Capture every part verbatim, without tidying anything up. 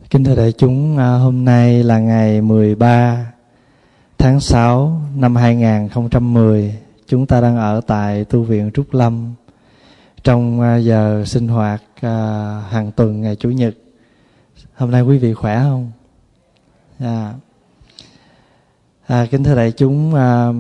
Kính thưa đại chúng, hôm nay là ngày mười ba tháng sáu năm hai nghìn không trăm mười. Chúng ta đang ở tại tu viện Trúc Lâm trong giờ sinh hoạt hàng tuần ngày Chủ nhật. Hôm nay quý vị khỏe không? À, à, kính thưa đại chúng, à,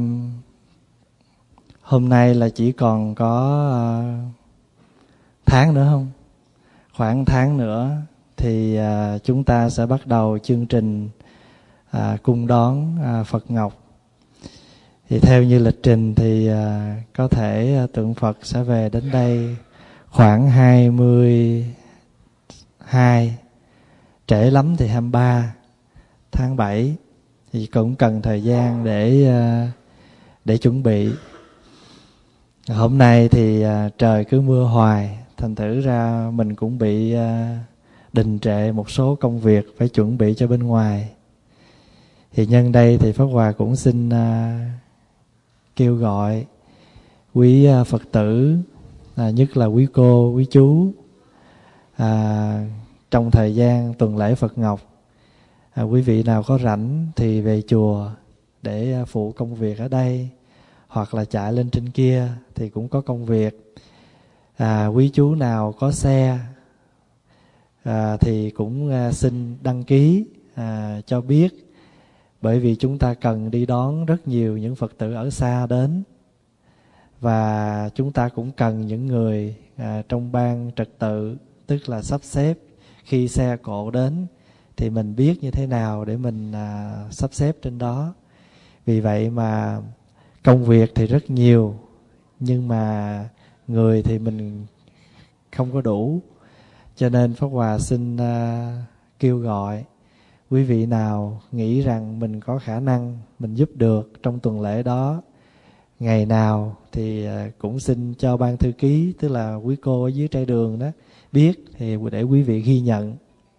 hôm nay là chỉ còn có à, tháng nữa không? Khoảng tháng nữa thì à, chúng ta sẽ bắt đầu chương trình à, cung đón à, Phật Ngọc. Thì theo như lịch trình thì à, có thể à, tượng Phật sẽ về đến đây khoảng hai mươi hai, trễ lắm thì hai mươi ba tháng bảy, thì cũng cần thời gian để à, để chuẩn bị. Hôm nay thì à, trời cứ mưa hoài, thành thử ra mình cũng bị à, đình trệ một số công việc phải chuẩn bị cho bên ngoài. Thì nhân đây thì Pháp Hòa cũng xin uh, kêu gọi quý uh, Phật tử, uh, nhất là quý cô, quý chú, uh, trong thời gian tuần lễ Phật Ngọc, uh, quý vị nào có rảnh thì về chùa để uh, phụ công việc ở đây, hoặc là chạy lên trên kia thì cũng có công việc. Uh, quý chú nào có xe À, thì cũng à, xin đăng ký à, cho biết, bởi vì chúng ta cần đi đón rất nhiều những Phật tử ở xa đến, và chúng ta cũng cần những người à, trong ban trật tự, tức là sắp xếp khi xe cộ đến thì mình biết như thế nào để mình à, sắp xếp trên đó. Vì vậy mà công việc thì rất nhiều, nhưng mà người thì mình không có đủ. Cho nên Pháp Hòa xin uh, kêu gọi quý vị nào nghĩ rằng mình có khả năng mình giúp được trong tuần lễ đó, ngày nào thì uh, cũng xin cho ban thư ký, tức là quý cô ở dưới trai đường đó biết, thì để quý vị ghi nhận.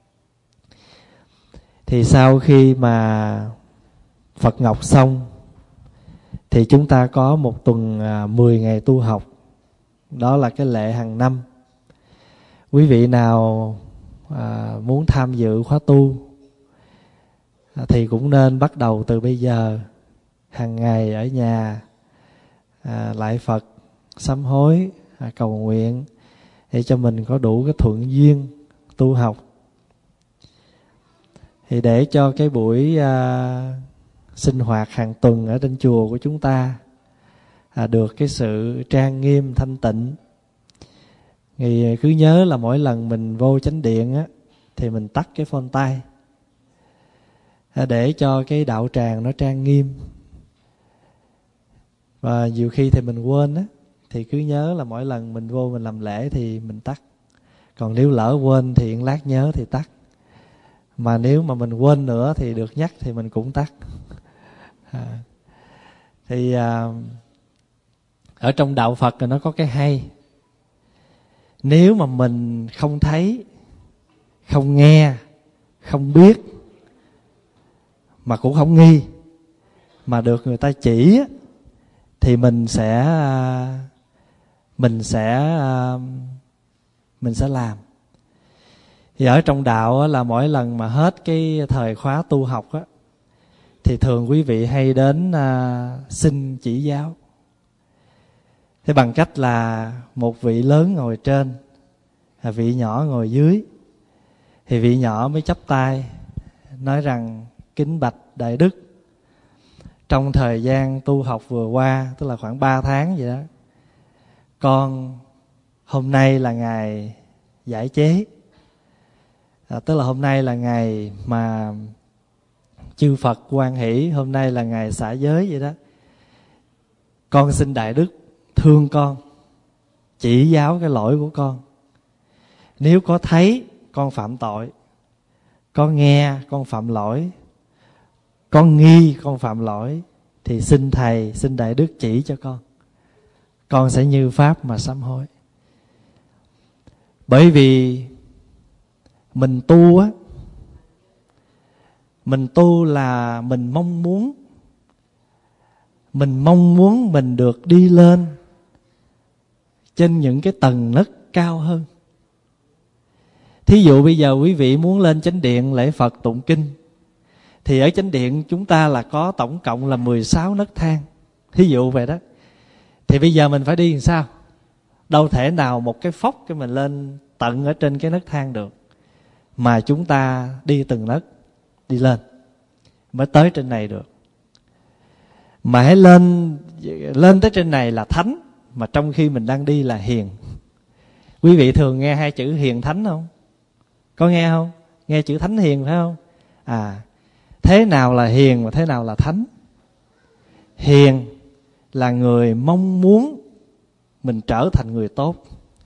Thì sau khi mà Phật Ngọc xong thì chúng ta có một tuần uh, mười ngày tu học. Đó là cái lệ hàng năm. Quý vị nào à, muốn tham dự khóa tu à, thì cũng nên bắt đầu từ bây giờ, hàng ngày ở nhà à, lại Phật, sám hối, à, cầu nguyện để cho mình có đủ cái thuận duyên tu học. Thì để cho cái buổi à, sinh hoạt hàng tuần ở trên chùa của chúng ta à, được cái sự trang nghiêm thanh tịnh, thì cứ nhớ là mỗi lần mình vô chánh điện á, thì mình tắt cái phone tay để cho cái đạo tràng nó trang nghiêm. Và nhiều khi thì mình quên á, thì cứ nhớ là mỗi lần mình vô mình làm lễ thì mình tắt. Còn nếu lỡ quên thì lát nhớ thì tắt. Mà nếu mà mình quên nữa thì được nhắc thì mình cũng tắt. À, thì à, ở trong đạo Phật thì nó có cái hay. Nếu mà mình không thấy, không nghe, không biết, mà cũng không nghi, mà được người ta chỉ, thì mình sẽ mình sẽ mình sẽ làm. Thì ở trong đạo là mỗi lần mà hết cái thời khóa tu học á, thì thường quý vị hay đến xin chỉ giáo. Thế bằng cách là một vị lớn ngồi trên, vị nhỏ ngồi dưới, thì vị nhỏ mới chắp tay nói rằng: kính bạch Đại Đức, trong thời gian tu học vừa qua, tức là khoảng ba tháng vậy đó, con hôm nay là ngày giải chế, à, tức là hôm nay là ngày mà chư Phật hoan hỷ, hôm nay là ngày xả giới vậy đó. Con xin Đại Đức thương con, chỉ giáo cái lỗi của con. Nếu có thấy con phạm tội, có nghe con phạm lỗi, có nghi con phạm lỗi, thì xin Thầy, xin Đại Đức chỉ cho con. Con sẽ như Pháp mà sám hối. Bởi vì mình tu á, mình tu là mình mong muốn, mình mong muốn mình được đi lên trên những cái tầng nấc cao hơn. Thí dụ bây giờ quý vị muốn lên chánh điện lễ Phật tụng kinh, thì ở chánh điện chúng ta là có tổng cộng là mười sáu nấc thang. Thí dụ vậy đó. Thì bây giờ mình phải đi làm sao? Đâu thể nào một cái phóc cái mình lên tận ở trên cái nấc thang được, mà chúng ta đi từng nấc, đi lên mới tới trên này được. Mà hãy lên lên tới trên này là thánh, mà trong khi mình đang đi là hiền. Quý vị thường nghe hai chữ hiền thánh không? Có nghe không? Nghe chữ thánh hiền phải không? À, thế nào là hiền và thế nào là thánh? Hiền là người mong muốn mình trở thành người tốt.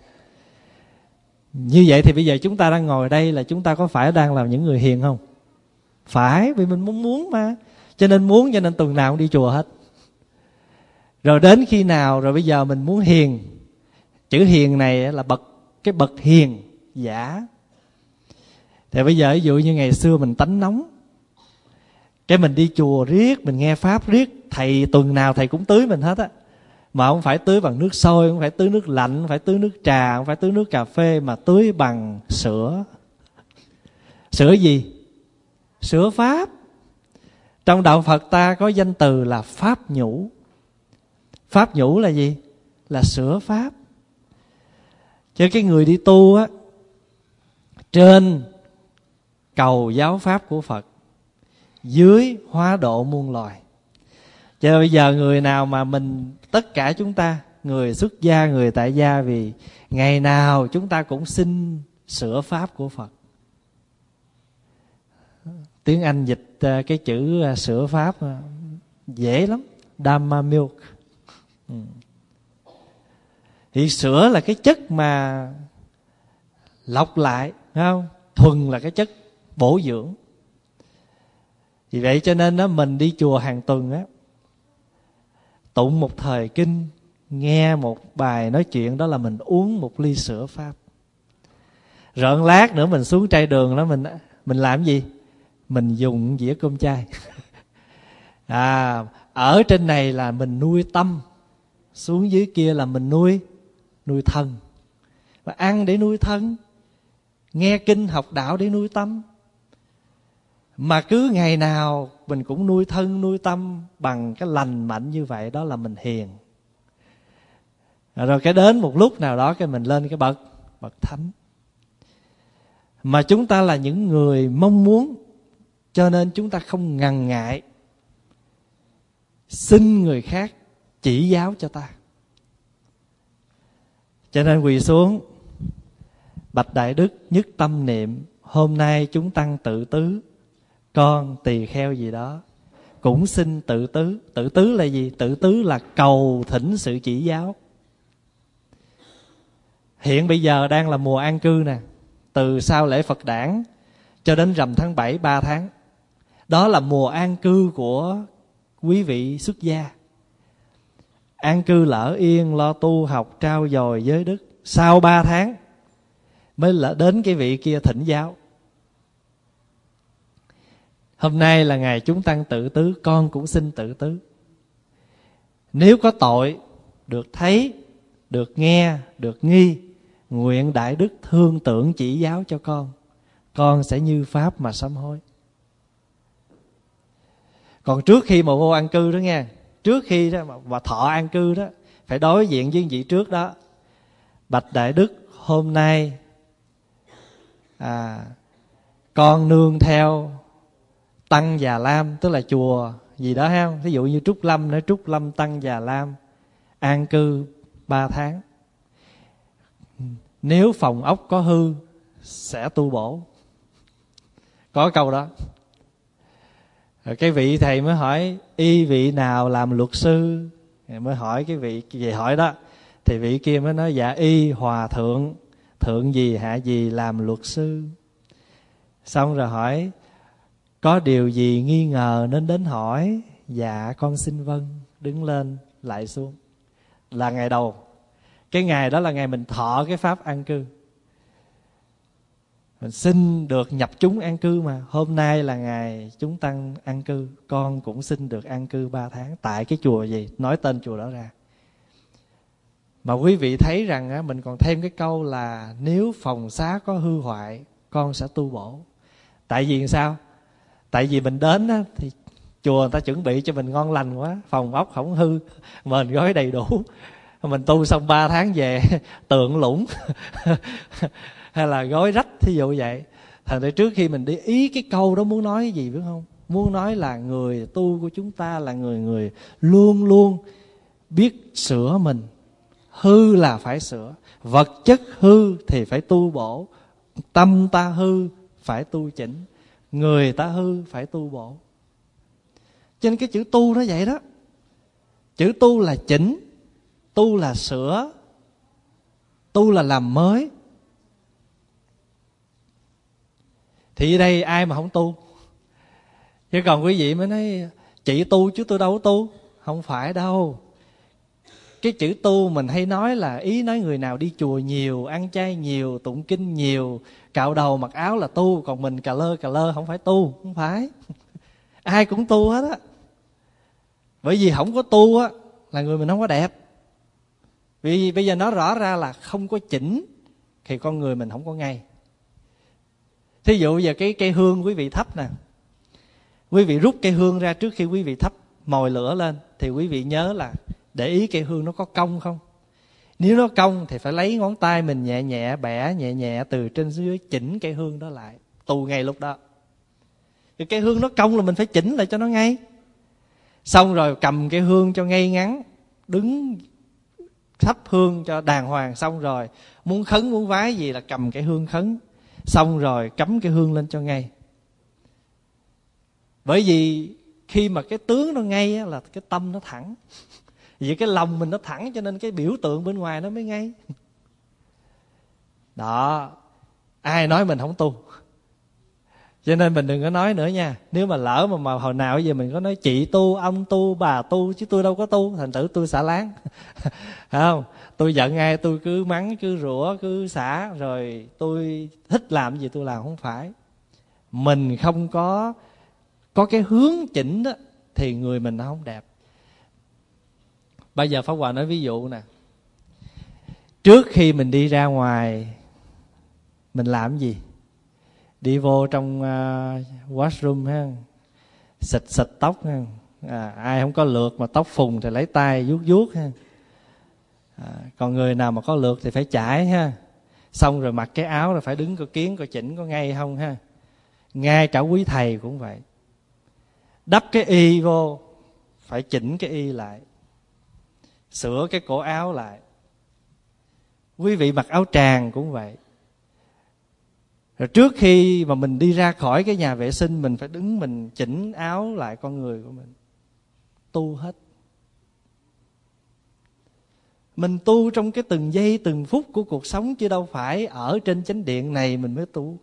Như vậy thì bây giờ chúng ta đang ngồi đây là chúng ta có phải đang là những người hiền không? Phải, vì mình muốn muốn mà. Cho nên muốn, cho nên tuần nào cũng đi chùa hết. Rồi đến khi nào rồi bây giờ mình muốn hiền. Chữ hiền này là bậc cái bậc hiền giả. Thì bây giờ ví dụ như ngày xưa mình tánh nóng, cái mình đi chùa riết, mình nghe pháp riết, thầy tuần nào thầy cũng tưới mình hết á. Mà không phải tưới bằng nước sôi, không phải tưới nước lạnh, không phải tưới nước trà, không phải tưới nước cà phê, mà tưới bằng sữa. Sữa gì? Sữa pháp. Trong đạo Phật ta có danh từ là pháp nhũ. Pháp nhũ là gì? Là sữa pháp. Cho cái người đi tu á, trên cầu giáo pháp của Phật, dưới hóa độ muôn loài. Cho nên bây giờ người nào mà mình, tất cả chúng ta, người xuất gia, người tại gia, vì ngày nào chúng ta cũng xin sữa pháp của Phật. Tiếng Anh dịch cái chữ sữa pháp dễ lắm, Dhamma milk. Ừ. Thì sữa là cái chất mà lọc lại, phải không? Thuần là cái chất bổ dưỡng. Vì vậy cho nên đó, mình đi chùa hàng tuần á, tụng một thời kinh, nghe một bài nói chuyện, đó là mình uống một ly sữa pháp. Rồi lát nữa mình xuống trai đường đó, mình mình làm gì? Mình dùng dĩa cơm chay. À, ở trên này là mình nuôi tâm, xuống dưới kia là mình nuôi nuôi thân. Và ăn để nuôi thân, nghe kinh học đạo để nuôi tâm. Mà cứ ngày nào mình cũng nuôi thân nuôi tâm bằng cái lành mạnh như vậy, đó là mình hiền. Rồi cái đến một lúc nào đó cái mình lên cái bậc bậc thánh. Mà chúng ta là những người mong muốn, cho nên chúng ta không ngần ngại xin người khác chỉ giáo cho ta. Cho nên quỳ xuống, bạch Đại Đức nhất tâm niệm, hôm nay chúng tăng tự tứ, con tỳ kheo gì đó cũng xin tự tứ. Tự tứ là gì? Tự tứ là cầu thỉnh sự chỉ giáo. Hiện bây giờ đang là mùa an cư nè, từ sau lễ Phật đản cho đến rằm tháng bảy ba tháng. Đó là mùa an cư của quý vị xuất gia. An cư là ở yên, lo tu học, trao dồi giới đức. Sau ba tháng mới là đến cái vị kia thỉnh giáo. Hôm nay là ngày chúng tăng tự tứ, con cũng xin tự tứ. Nếu có tội, được thấy, được nghe, được nghi, nguyện Đại Đức thương tưởng chỉ giáo cho con, con sẽ như pháp mà sám hối. Còn trước khi mà vô an cư đó nghe, trước khi đó mà, mà thọ an cư đó, phải đối diện với vị trước đó. Bạch Đại Đức, hôm nay à, con nương theo Tăng Già Lam, tức là chùa gì đó ha, ví dụ như Trúc Lâm nói Trúc Lâm Tăng Già Lam an cư ba tháng. Nếu phòng ốc có hư sẽ tu bổ. Có câu đó. Rồi cái vị thầy mới hỏi y vị nào làm luật sư, mới hỏi cái vị về hỏi đó, thì vị kia mới nói dạ y hòa thượng, thượng gì hạ gì làm luật sư. Xong rồi hỏi có điều gì nghi ngờ nên đến hỏi. Dạ con xin vâng. Đứng lên lại xuống. Là ngày đầu. Cái ngày đó là ngày mình thọ cái pháp an cư. Mình xin được nhập chúng an cư mà. Hôm nay là ngày chúng tăng an cư, con cũng xin được an cư ba tháng. Tại cái chùa gì? Nói tên chùa đó ra. Mà quý vị thấy rằng á, mình còn thêm cái câu là nếu phòng xá có hư hoại con sẽ tu bổ. Tại vì sao? Tại vì mình đến á, thì chùa người ta chuẩn bị cho mình ngon lành quá, phòng ốc không hư, mền gói đầy đủ. Mình tu xong ba tháng về tượng lũng hay là gói rách, thí dụ vậy. Thành ra trước khi mình đi, ý cái câu đó muốn nói cái gì biết không? Muốn nói là người tu của chúng ta là người người luôn luôn biết sửa mình. Hư là phải sửa, vật chất hư thì phải tu bổ, tâm ta hư phải tu chỉnh, người ta hư phải tu bổ. Cho nên cái chữ tu nó vậy đó. Chữ tu là chỉnh, tu là sửa, tu là làm mới. Thì ở đây ai mà không tu? Chứ còn quý vị mới nói chị tu chứ tôi đâu có tu. Không phải đâu. Cái chữ tu mình hay nói là ý nói người nào đi chùa nhiều, ăn chay nhiều, tụng kinh nhiều, cạo đầu mặc áo là tu. Còn mình cà lơ cà lơ không phải tu. Không phải. Ai cũng tu hết á. Bởi vì không có tu á là người mình không có đẹp. Vì bây giờ nói rõ ra là không có chỉnh thì con người mình không có ngay. Thí dụ giờ cái cây hương quý vị thắp nè, quý vị rút cây hương ra trước khi quý vị thắp mồi lửa lên, thì quý vị nhớ là để ý cây hương nó có cong không. Nếu nó cong thì phải lấy ngón tay mình nhẹ nhẹ bẻ nhẹ nhẹ từ trên dưới, chỉnh cây hương đó lại, tu ngay lúc đó. Thì cây hương nó cong là mình phải chỉnh lại cho nó ngay. Xong rồi cầm cây hương cho ngay ngắn, đứng thắp hương cho đàng hoàng. Xong rồi muốn khấn muốn vái gì là cầm cây hương khấn. Xong rồi cắm cái hương lên cho ngay. Bởi vì khi mà cái tướng nó ngay á, là cái tâm nó thẳng. Vì cái lòng mình nó thẳng cho nên cái biểu tượng bên ngoài nó mới ngay. Đó. Ai nói mình không tu. Cho nên mình đừng có nói nữa nha. Nếu mà lỡ mà, mà hồi nào giờ mình có nói chị tu, ông tu, bà tu, chứ tôi đâu có tu, thành thử tôi xả láng. Không? Tôi giận ai tôi cứ mắng, cứ rủa, cứ xả. Rồi tôi thích làm gì tôi làm. Không phải. Mình không có Có cái hướng chỉnh đó thì người mình nó không đẹp. Bây giờ Pháp Hòa nói ví dụ nè. Trước khi mình đi ra ngoài, mình làm gì? Đi vô trong uh, washroom ha, xịt xịt tóc ha. À, ai không có lượt mà tóc phùng thì lấy tay vuốt vuốt ha. À, còn người nào mà có lượt thì phải chải ha. Xong rồi mặc cái áo rồi phải đứng coi kiến coi chỉnh có ngay không ha. Ngay cả quý thầy cũng vậy. Đắp cái y vô phải chỉnh cái y lại, sửa cái cổ áo lại. Quý vị mặc áo tràng cũng vậy. Rồi trước khi mà mình đi ra khỏi cái nhà vệ sinh, mình phải đứng mình chỉnh áo lại con người của mình. Tu hết. Mình tu trong cái từng giây từng phút của cuộc sống, chứ đâu phải ở trên chánh điện này mình mới tu.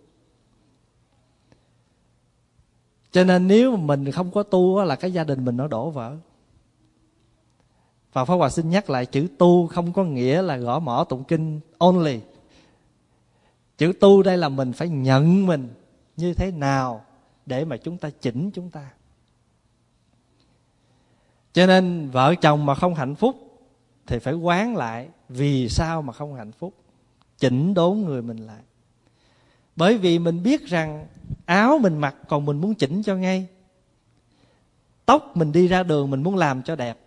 Cho nên nếu mà mình không có tu là cái gia đình mình nó đổ vỡ. Và Pháp Hòa xin nhắc lại, chữ tu không có nghĩa là gõ mõ tụng kinh only. Chữ tu đây là mình phải nhận mình như thế nào để mà chúng ta chỉnh chúng ta. Cho nên vợ chồng mà không hạnh phúc thì phải quán lại vì sao mà không hạnh phúc. Chỉnh đốn người mình lại. Bởi vì mình biết rằng áo mình mặc còn mình muốn chỉnh cho ngay. Tóc mình đi ra đường mình muốn làm cho đẹp.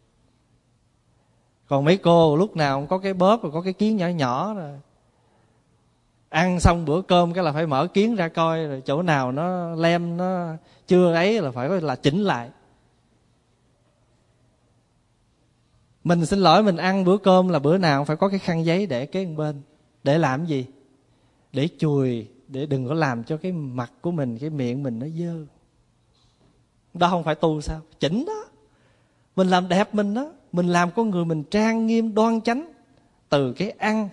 Còn mấy cô lúc nào cũng có cái bóp rồi có cái kiến nhỏ nhỏ rồi. Ăn xong bữa cơm cái là phải mở kiến ra coi, rồi chỗ nào nó lem nó chưa ấy là phải là chỉnh lại. Mình xin lỗi, mình ăn bữa cơm là bữa nào phải có cái khăn giấy để kế bên. Để làm gì? Để chùi, để đừng có làm cho cái mặt của mình, cái miệng mình nó dơ. Đó không phải tu sao? Chỉnh đó. Mình làm đẹp mình đó. Mình làm con người mình trang nghiêm đoan chánh. Từ cái ăn.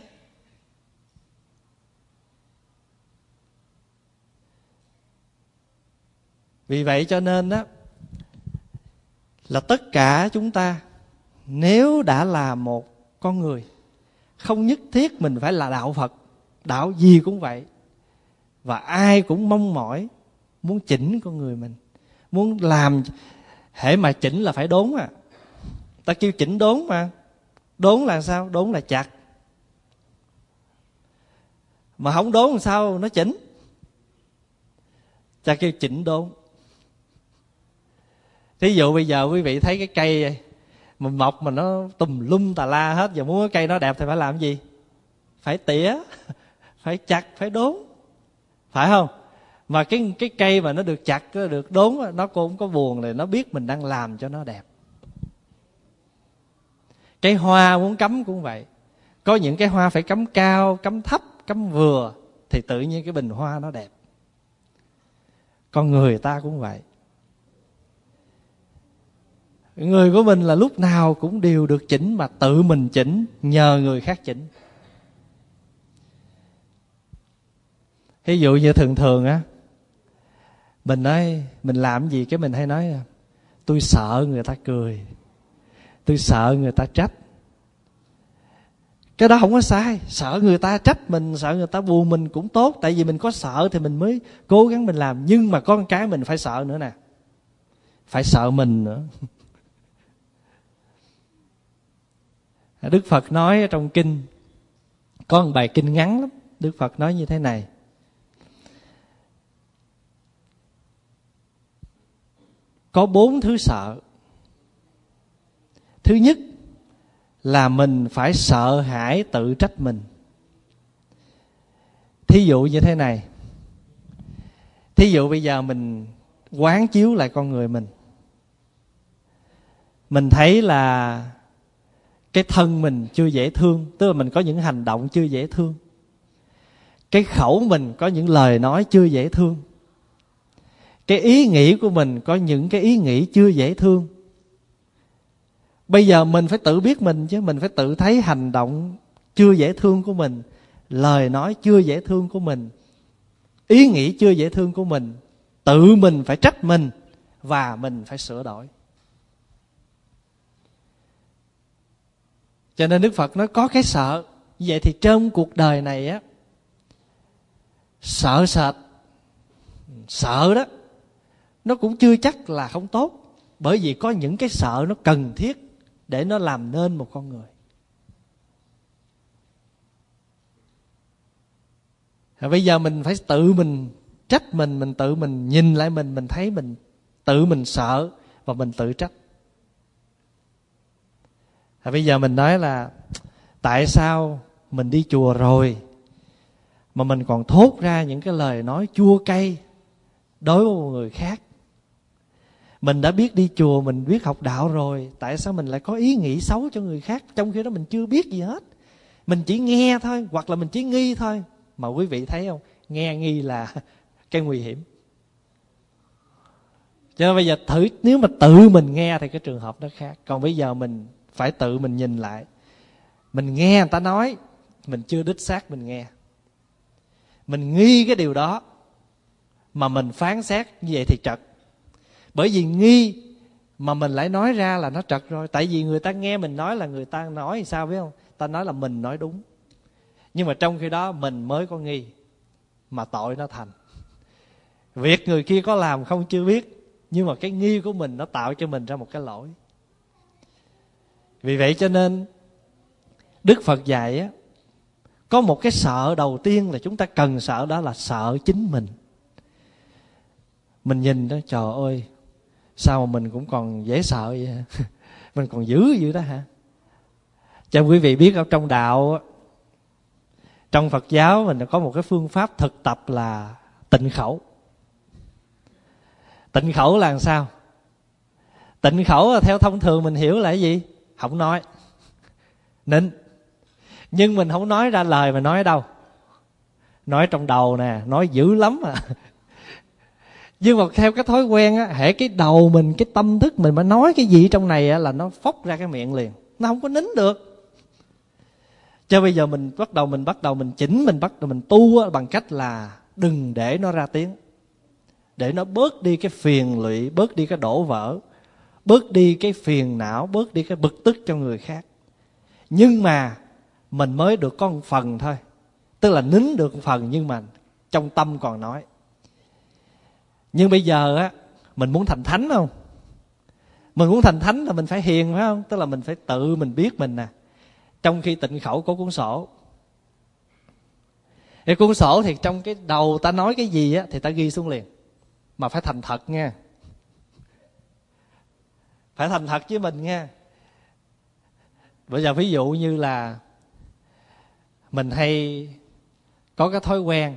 Vì vậy cho nên đó, là tất cả chúng ta nếu đã là một con người, không nhất thiết mình phải là đạo Phật. Đạo gì cũng vậy. Và ai cũng mong mỏi muốn chỉnh con người mình, muốn làm. Hễ mà chỉnh là phải đốn à. Ta kêu chỉnh đốn mà. Đốn là sao? Đốn là chặt. Mà không đốn làm sao nó chỉnh? ta kêu chỉnh đốn. Thí dụ bây giờ quý vị thấy cái cây mà mọc mà nó tùm lum tà la hết, giờ muốn cái cây nó đẹp thì phải làm gì? Phải tỉa, phải chặt, phải đốn, phải không? Mà cái cái cây mà nó được chặt, nó được đốn, nó cũng có buồn, thì nó biết mình đang làm cho nó đẹp. Cái hoa muốn cắm cũng vậy. Có những cái hoa phải cắm cao, cắm thấp, cắm vừa, thì tự nhiên cái bình hoa nó đẹp. Con người ta cũng vậy. Người của mình là lúc nào cũng đều được chỉnh, mà tự mình chỉnh, nhờ người khác chỉnh. Ví dụ như thường thường á, mình nói, mình làm gì cái mình hay nói tôi sợ người ta cười, tôi sợ người ta trách. Cái đó không có sai. Sợ người ta trách mình, sợ người ta buồn mình cũng tốt. Tại vì mình có sợ thì mình mới cố gắng mình làm. Nhưng mà có một cái mình phải sợ nữa nè, phải sợ mình nữa. Đức Phật nói trong kinh, có một bài kinh ngắn lắm. Đức Phật nói như thế này: có bốn thứ sợ. Thứ nhất là mình phải sợ hãi tự trách mình. Thí dụ như thế này. Thí dụ bây giờ mình quán chiếu lại con người mình, mình thấy là cái thân mình chưa dễ thương, tức là mình có những hành động chưa dễ thương. Cái khẩu mình có những lời nói chưa dễ thương. Cái ý nghĩ của mình có những cái ý nghĩ chưa dễ thương. Bây giờ mình phải tự biết mình chứ. Mình phải tự thấy hành động chưa dễ thương của mình, lời nói chưa dễ thương của mình, ý nghĩ chưa dễ thương của mình. Tự mình phải trách mình và mình phải sửa đổi. Cho nên Đức Phật nói có cái sợ. Vậy thì trong cuộc đời này á, sợ sệt, sợ đó, nó cũng chưa chắc là không tốt. Bởi vì có những cái sợ nó cần thiết để nó làm nên một con người. Bây giờ mình phải tự mình trách mình, mình tự mình nhìn lại mình, mình thấy mình tự mình sợ và mình tự trách. Bây giờ mình nói là tại sao mình đi chùa rồi mà mình còn thốt ra những cái lời nói chua cay đối với một người khác. Mình đã biết đi chùa, mình biết học đạo rồi, tại sao mình lại có ý nghĩ xấu cho người khác, trong khi đó mình chưa biết gì hết. Mình chỉ nghe thôi, hoặc là mình chỉ nghi thôi. Mà quý vị thấy không, nghe nghi là cái nguy hiểm. Cho nên bây giờ thử, nếu mà tự mình nghe thì cái trường hợp nó khác. Còn bây giờ mình phải tự mình nhìn lại. Mình nghe người ta nói, mình chưa đích xác mình nghe. Mình nghi cái điều đó mà mình phán xét như vậy thì trật. Bởi vì nghi mà mình lại nói ra là nó trật rồi. Tại vì người ta nghe mình nói là người ta nói thì sao biết không? Ta nói là mình nói đúng. Nhưng mà trong khi đó mình mới có nghi, mà tội nó thành. Việc người kia có làm không chưa biết, nhưng mà cái nghi của mình nó tạo cho mình ra một cái lỗi. Vì vậy cho nên Đức Phật dạy á, có một cái sợ đầu tiên là chúng ta cần sợ, đó là sợ chính mình. Mình nhìn đó, trời ơi, sao mà mình cũng còn dễ sợ vậy hả? Mình còn dữ vậy đó hả? Cho quý vị biết ở trong đạo, trong Phật giáo mình có một cái phương pháp thực tập là tịnh khẩu. Tịnh khẩu là làm sao? Tịnh khẩu là theo thông thường mình hiểu là cái gì? Không nói, nín. Nhưng mình không nói ra lời mà nói ở đâu? Nói trong đầu nè, nói dữ lắm à. Nhưng mà theo cái thói quen á, hễ cái đầu mình, cái tâm thức mình mà nói cái gì trong này á, là nó phốc ra cái miệng liền. Nó không có nín được. Cho bây giờ mình bắt đầu mình bắt đầu mình chỉnh, mình bắt đầu mình tu á, bằng cách là đừng để nó ra tiếng, để nó bớt đi cái phiền lụy, bớt đi cái đổ vỡ, bớt đi cái phiền não, bớt đi cái bực tức cho người khác. Nhưng mà mình mới được có một phần thôi, tức là nín được một phần, nhưng mà trong tâm còn nói. Nhưng bây giờ á, mình muốn thành thánh không? Mình muốn thành thánh là mình phải hiền phải không? Tức là mình phải tự mình biết mình nè. Trong khi tịnh khẩu có cuốn sổ, cái cuốn sổ thì trong cái đầu ta nói cái gì á thì ta ghi xuống liền. Mà phải thành thật nha. Phải thành thật với mình nha. Bây giờ ví dụ như là mình hay có cái thói quen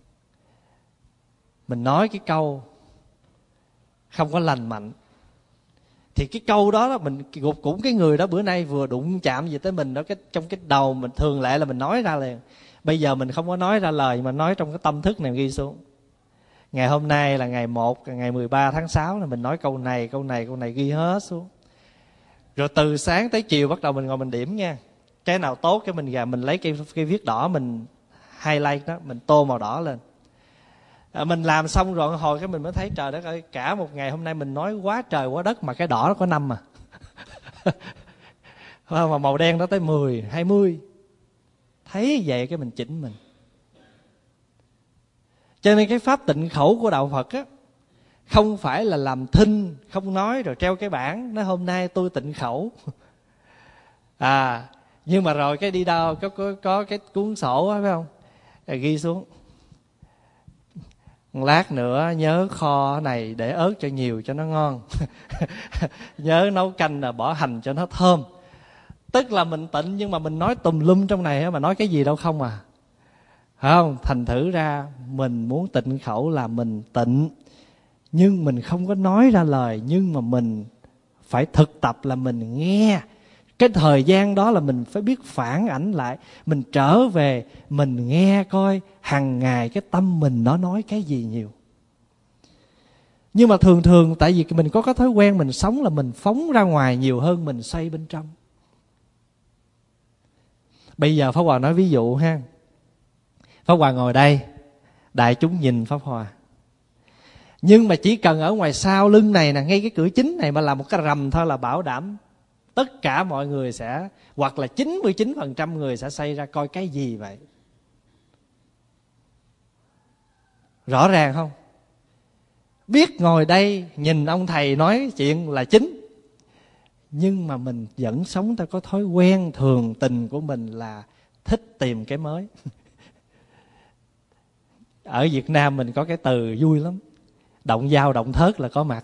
mình nói cái câu không có lành mạnh, thì cái câu đó, đó mình gục cũng cái người đó bữa nay vừa đụng chạm gì tới mình đó, cái trong cái đầu mình thường lệ là mình nói ra liền. Bây giờ mình không có nói ra lời mà nói trong cái tâm thức này ghi xuống. Ngày hôm nay là ngày một, ngày mười ba tháng sáu là mình nói câu này, câu này, câu này ghi hết xuống. Rồi từ sáng tới chiều bắt đầu mình ngồi mình điểm nha. Cái nào tốt cái mình gà mình lấy cây, cây viết đỏ mình highlight đó, mình tô màu đỏ lên. À, mình làm xong rồi hồi cái mình mới thấy trời đất ơi, cả một ngày hôm nay mình nói quá trời quá đất mà cái đỏ nó có năm mà. Mà màu đen nó tới mười, hai mươi. Thấy vậy cái mình chỉnh mình. Cho nên cái pháp tịnh khẩu của đạo Phật á, không phải là làm thinh, không nói rồi treo cái bảng nói hôm nay tôi tịnh khẩu. À, nhưng mà rồi cái đi đâu có có, có cái cuốn sổ á, phải không? Rồi ghi xuống. Lát nữa nhớ kho này để ớt cho nhiều cho nó ngon. Nhớ nấu canh là bỏ hành cho nó thơm. Tức là mình tịnh nhưng mà mình nói tùm lum trong này á, mà nói cái gì đâu không à. Phải không? Thành thử ra mình muốn tịnh khẩu là mình tịnh, nhưng mình không có nói ra lời, nhưng mà mình phải thực tập là mình nghe. Cái thời gian đó là mình phải biết phản ảnh lại. Mình trở về, mình nghe coi hàng ngày cái tâm mình nó nói cái gì nhiều. Nhưng mà thường thường tại vì mình có cái thói quen mình sống là mình phóng ra ngoài nhiều hơn mình xoay bên trong. Bây giờ Pháp Hòa nói ví dụ ha. Pháp Hòa ngồi đây, đại chúng nhìn Pháp Hòa. Nhưng mà chỉ cần ở ngoài sau lưng này nè, ngay cái cửa chính này mà làm một cái rầm thôi là bảo đảm tất cả mọi người sẽ, hoặc là chín mươi chín phần trăm người sẽ xây ra coi cái gì vậy. Rõ ràng không? Biết ngồi đây nhìn ông thầy nói chuyện là chính, nhưng mà mình vẫn sống theo có thói quen thường tình của mình là thích tìm cái mới. Ở Việt Nam mình có cái từ vui lắm, động dao động thớt là có mặt.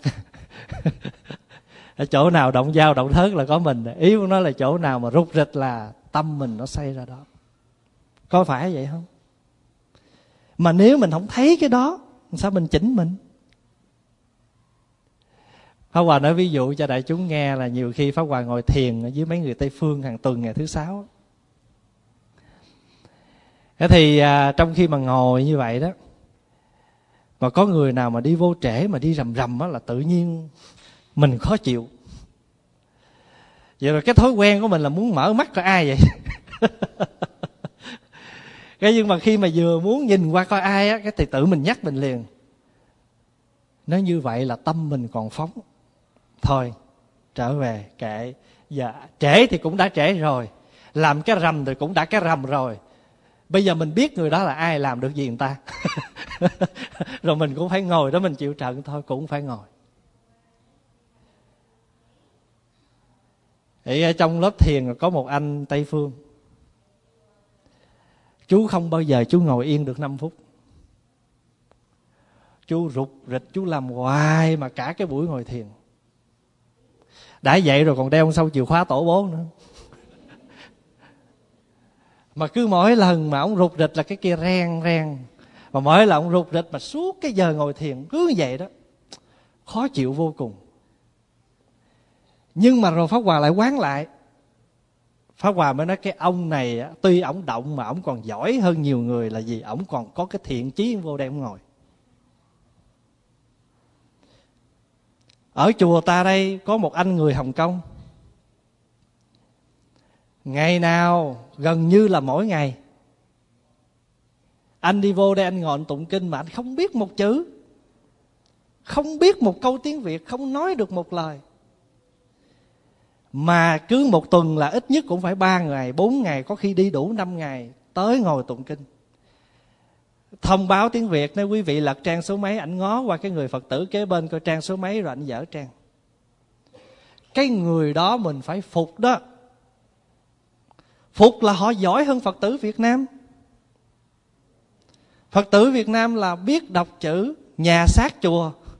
Ở chỗ nào động dao động thớt là có mình. Ý của nó là chỗ nào mà rút rịch là tâm mình nó xây ra đó. Có phải vậy không? Mà nếu mình không thấy cái đó, sao mình chỉnh mình? Pháp Hòa nói ví dụ cho đại chúng nghe là nhiều khi Pháp Hòa ngồi thiền ở dưới mấy người Tây Phương hàng tuần ngày thứ sáu. Thế thì à, trong khi mà ngồi như vậy đó, mà có người nào mà đi vô trễ mà đi rầm rầm á là tự nhiên mình khó chịu. Vậy rồi cái thói quen của mình là muốn mở mắt coi ai vậy. Cái nhưng mà khi mà vừa muốn nhìn qua coi ai á, cái thì tự mình nhắc mình liền. Nếu như vậy là tâm mình còn phóng. Thôi trở về kệ. Giờ trễ thì cũng đã trễ rồi, làm cái rầm thì cũng đã cái rầm rồi. Bây giờ mình biết người đó là ai, làm được gì người ta. Rồi mình cũng phải ngồi đó mình chịu trận thôi, cũng phải ngồi. Thì ở trong lớp thiền có một anh Tây Phương. Chú không bao giờ chú ngồi yên được năm phút. Chú rụt rịch, chú làm hoài mà cả cái buổi ngồi thiền. Đã vậy rồi còn đeo sau chìa khóa tổ bố nữa. Mà cứ mỗi lần mà ông rụt rịch là cái kia ren ren. Mà mỗi lần ông rụt rịch mà suốt cái giờ ngồi thiền cứ như vậy đó, khó chịu vô cùng. Nhưng mà rồi Pháp Hòa lại quán lại. Pháp Hòa mới nói cái ông này tuy ổng động mà ổng còn giỏi hơn nhiều người là gì? Ổng còn có cái thiện chí vô đây ổng ngồi. Ở chùa ta đây có một anh người Hồng Kông. Ngày nào gần như là mỗi ngày anh đi vô đây anh ngồi anh tụng kinh mà anh không biết một chữ, không biết một câu tiếng Việt, không nói được một lời. Mà cứ một tuần là ít nhất cũng phải ba ngày, bốn ngày, có khi đi đủ năm ngày tới ngồi tụng kinh. Thông báo tiếng Việt, nếu quý vị lật trang số mấy, ảnh ngó qua cái người Phật tử kế bên coi trang số mấy rồi ảnh dở trang. Cái người đó mình phải phục đó. Phục là họ giỏi hơn Phật tử Việt Nam. Phật tử Việt Nam là biết đọc chữ, nhà sát chùa.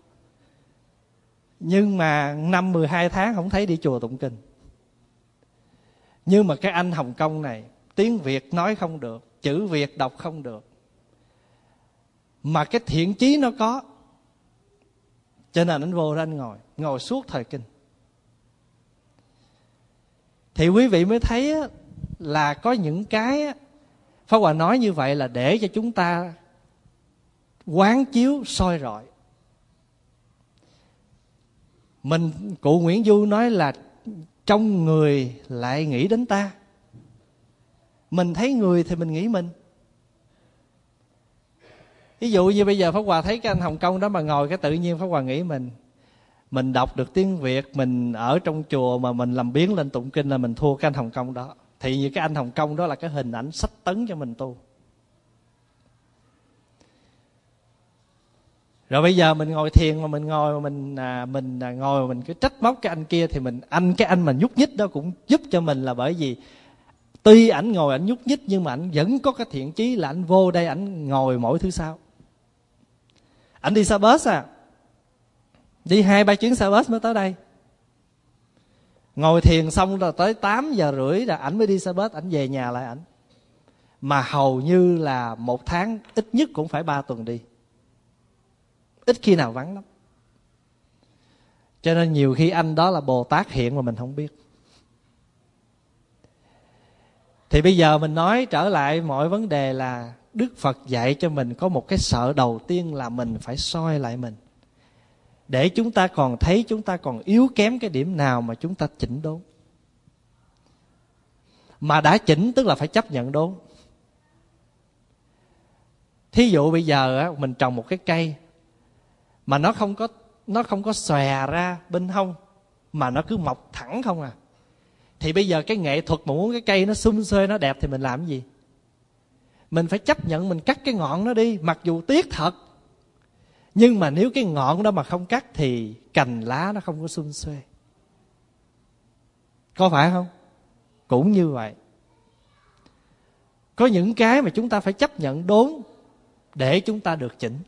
Nhưng mà năm mười hai tháng không thấy đi chùa tụng kinh. Nhưng mà cái anh Hồng Kông này, tiếng Việt nói không được, chữ Việt đọc không được, mà cái thiện chí nó có, cho nên anh vô đó anh ngồi, ngồi suốt thời kinh. Thì quý vị mới thấy là có những cái Pháp Hòa nói như vậy là để cho chúng ta quán chiếu soi rọi. Mình, cụ Nguyễn Du nói là trong người lại nghĩ đến ta. Mình thấy người thì mình nghĩ mình. Ví dụ như bây giờ Pháp Hòa thấy cái anh Hồng Kông đó mà ngồi, cái tự nhiên Pháp Hòa nghĩ mình. Mình đọc được tiếng Việt, mình ở trong chùa mà mình làm biến lên tụng kinh là mình thua cái anh Hồng Kông đó. Thì như cái anh Hồng Kông đó là cái hình ảnh sách tấn cho mình tu. Rồi bây giờ mình ngồi thiền mà mình ngồi mà mình à, mình à, ngồi mà mình cứ trách móc cái anh kia, thì mình anh cái anh mà nhúc nhích đó cũng giúp cho mình, là bởi vì tuy ảnh ngồi ảnh nhúc nhích nhưng mà ảnh vẫn có cái thiện chí là ảnh vô đây ảnh ngồi mỗi thứ Sáu. Ảnh đi xa bus à, đi hai ba chuyến xa bus mới tới đây. Ngồi thiền xong rồi tới tám giờ rưỡi là ảnh mới đi xa bus, ảnh về nhà lại ảnh. Mà hầu như là một tháng ít nhất cũng phải ba tuần đi, ít khi nào vắng lắm. Cho nên nhiều khi anh đó là Bồ Tát hiện mà mình không biết. Thì bây giờ mình nói trở lại mọi vấn đề là Đức Phật dạy cho mình có một cái sợ đầu tiên là mình phải soi lại mình, để chúng ta còn thấy chúng ta còn yếu kém cái điểm nào mà chúng ta chỉnh đốn. Mà đã chỉnh tức là phải chấp nhận đốn. Thí dụ bây giờ mình trồng một cái cây mà nó không có nó không có xòe ra bên hông, mà nó cứ mọc thẳng không à. Thì bây giờ cái nghệ thuật mà muốn cái cây nó xum xuê, nó đẹp thì mình làm cái gì? Mình phải chấp nhận mình cắt cái ngọn nó đi, mặc dù tiếc thật. Nhưng mà nếu cái ngọn đó mà không cắt thì cành lá nó không có xum xuê. Có phải không? Cũng như vậy. Có những cái mà chúng ta phải chấp nhận đốn để chúng ta được chỉnh.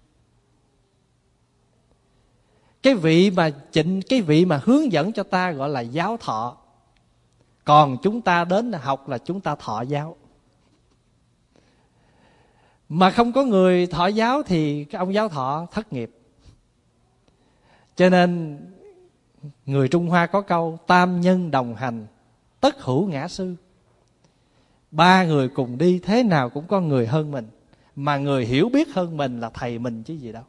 Cái vị mà chỉnh, cái vị mà hướng dẫn cho ta gọi là giáo thọ. Còn chúng ta đến học là chúng ta thọ giáo. Mà không có người thọ giáo thì cái ông giáo thọ thất nghiệp. Cho nên người Trung Hoa có câu tam nhân đồng hành, tất hữu ngã sư. Ba người cùng đi, thế nào cũng có người hơn mình. Mà người hiểu biết hơn mình là thầy mình chứ gì đâu.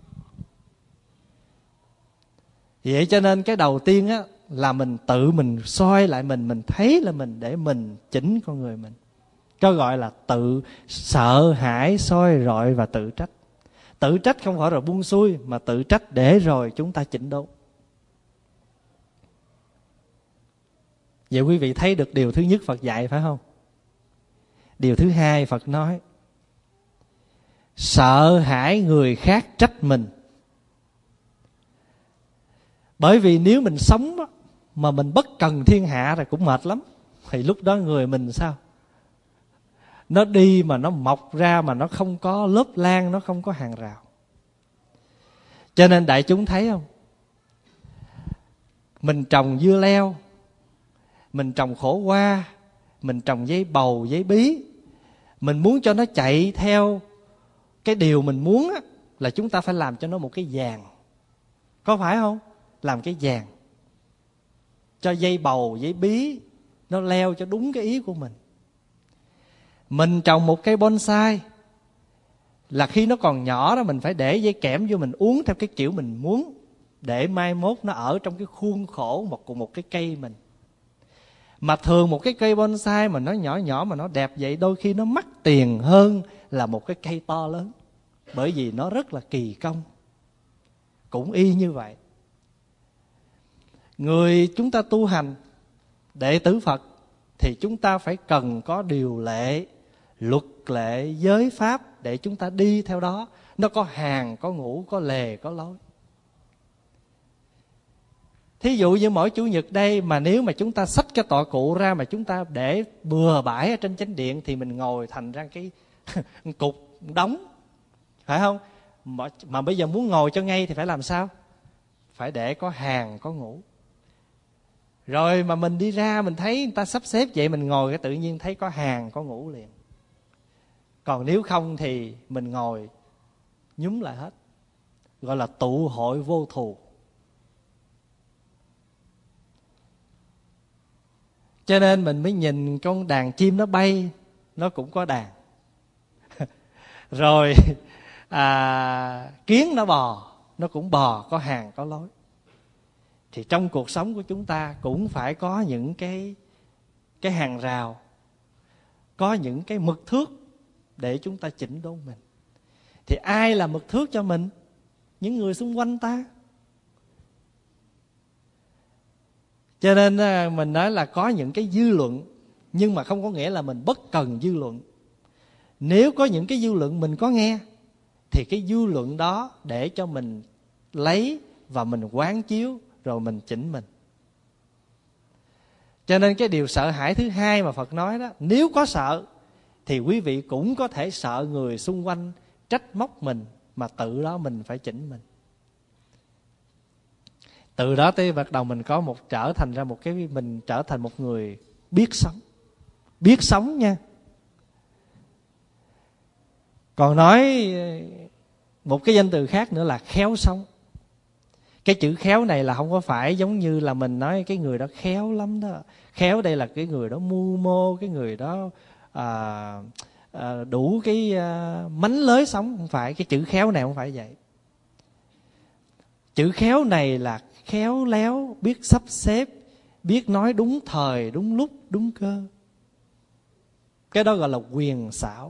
Vậy cho nên cái đầu tiên á là mình tự mình soi lại mình, mình thấy là mình để mình chỉnh con người mình. Có gọi là tự sợ hãi, soi rọi và tự trách. Tự trách không phải rồi buông xuôi, mà tự trách để rồi chúng ta chỉnh đốn. Vậy quý vị thấy được điều thứ nhất Phật dạy phải không? Điều thứ hai Phật nói sợ hãi người khác trách mình. Bởi vì nếu mình sống mà mình bất cần thiên hạ rồi cũng mệt lắm. Thì lúc đó người mình sao? Nó đi mà nó mọc ra mà nó không có lớp lan, nó không có hàng rào. Cho nên đại chúng thấy không? Mình trồng dưa leo, mình trồng khổ qua, mình trồng giấy bầu, giấy bí. Mình muốn cho nó chạy theo cái điều mình muốn á, là chúng ta phải làm cho nó một cái vàng. Có phải không? Làm cái vàng cho dây bầu, giấy bí nó leo cho đúng cái ý của mình. Mình trồng một cây bonsai là khi nó còn nhỏ đó mình phải để dây kẽm vô, mình uống theo cái kiểu mình muốn, để mai mốt nó ở trong cái khuôn khổ một, của một cái cây mình. Mà thường một cái cây bonsai mà nó nhỏ nhỏ mà nó đẹp vậy, đôi khi nó mắc tiền hơn là một cái cây to lớn. Bởi vì nó rất là kỳ công. Cũng y như vậy. Người chúng ta tu hành, đệ tử Phật, thì chúng ta phải cần có điều lệ, luật lệ, giới pháp để chúng ta đi theo đó. Nó có hàng, có ngũ, có lề, có lối. Thí dụ như mỗi Chủ nhật đây mà nếu mà chúng ta xách cái tọa cụ ra mà chúng ta để bừa bãi ở trên chánh điện thì mình ngồi thành ra cái cục đống, phải không? Mà, mà bây giờ muốn ngồi cho ngay thì phải làm sao? phải để có hàng có ngủ. Rồi mà mình đi ra mình thấy người ta sắp xếp vậy, mình ngồi cái tự nhiên thấy có hàng có ngủ liền. Còn nếu không thì mình ngồi nhúm lại hết, gọi là tụ hội vô thù. Cho nên mình mới nhìn con đàn chim nó bay, nó cũng có đàn. Rồi à, kiến nó bò, nó cũng bò, có hàng có lối. Thì trong cuộc sống của chúng ta cũng phải có những cái, cái hàng rào, có những cái mực thước để chúng ta chỉnh đốn mình. Thì ai là mực thước cho mình? Những người xung quanh ta. Cho nên mình nói là có những cái dư luận, nhưng mà không có nghĩa là mình bất cần dư luận. Nếu có những cái dư luận mình có nghe, thì cái dư luận đó để cho mình lấy và mình quán chiếu, rồi mình chỉnh mình. Cho nên cái điều sợ hãi thứ hai mà Phật nói đó, nếu có sợ thì quý vị cũng có thể sợ người xung quanh trách móc mình, mà tự đó mình phải chỉnh mình. Từ đó tới bắt đầu mình có một trở thành ra một cái, mình trở thành một người biết sống. Biết sống nha. Còn nói một cái danh từ khác nữa là khéo sống. Cái chữ khéo này là không có phải giống như là mình nói cái người đó khéo lắm đó. Khéo đây là cái người đó mưu mô, cái người đó à, à, đủ cái à, mánh lới sống. Không phải, cái chữ khéo này không phải vậy. Chữ khéo này là khéo léo, biết sắp xếp, biết nói đúng thời, đúng lúc, đúng cơ. Cái đó gọi là quyền xảo.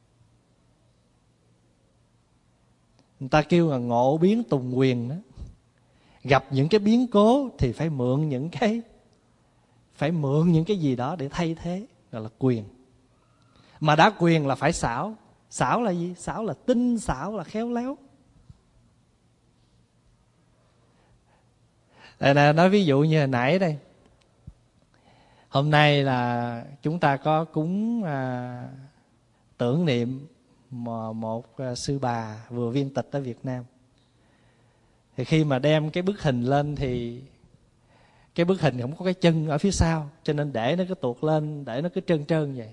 Người ta kêu là ngộ biến tùng quyền đó. Gặp những cái biến cố thì phải mượn những cái phải mượn những cái gì đó để thay thế, gọi là quyền. Mà đã quyền là phải xảo. Xảo là gì? Xảo là tinh xảo, là khéo léo. Đây là nói ví dụ như hồi nãy đây. Hôm nay là chúng ta có cúng à, tưởng niệm một, một à, sư bà vừa viên tịch ở Việt Nam. Thì khi mà đem cái bức hình lên thì cái bức hình không có cái chân ở phía sau, cho nên để nó cứ tuột lên, để nó cứ trơn trơn vậy.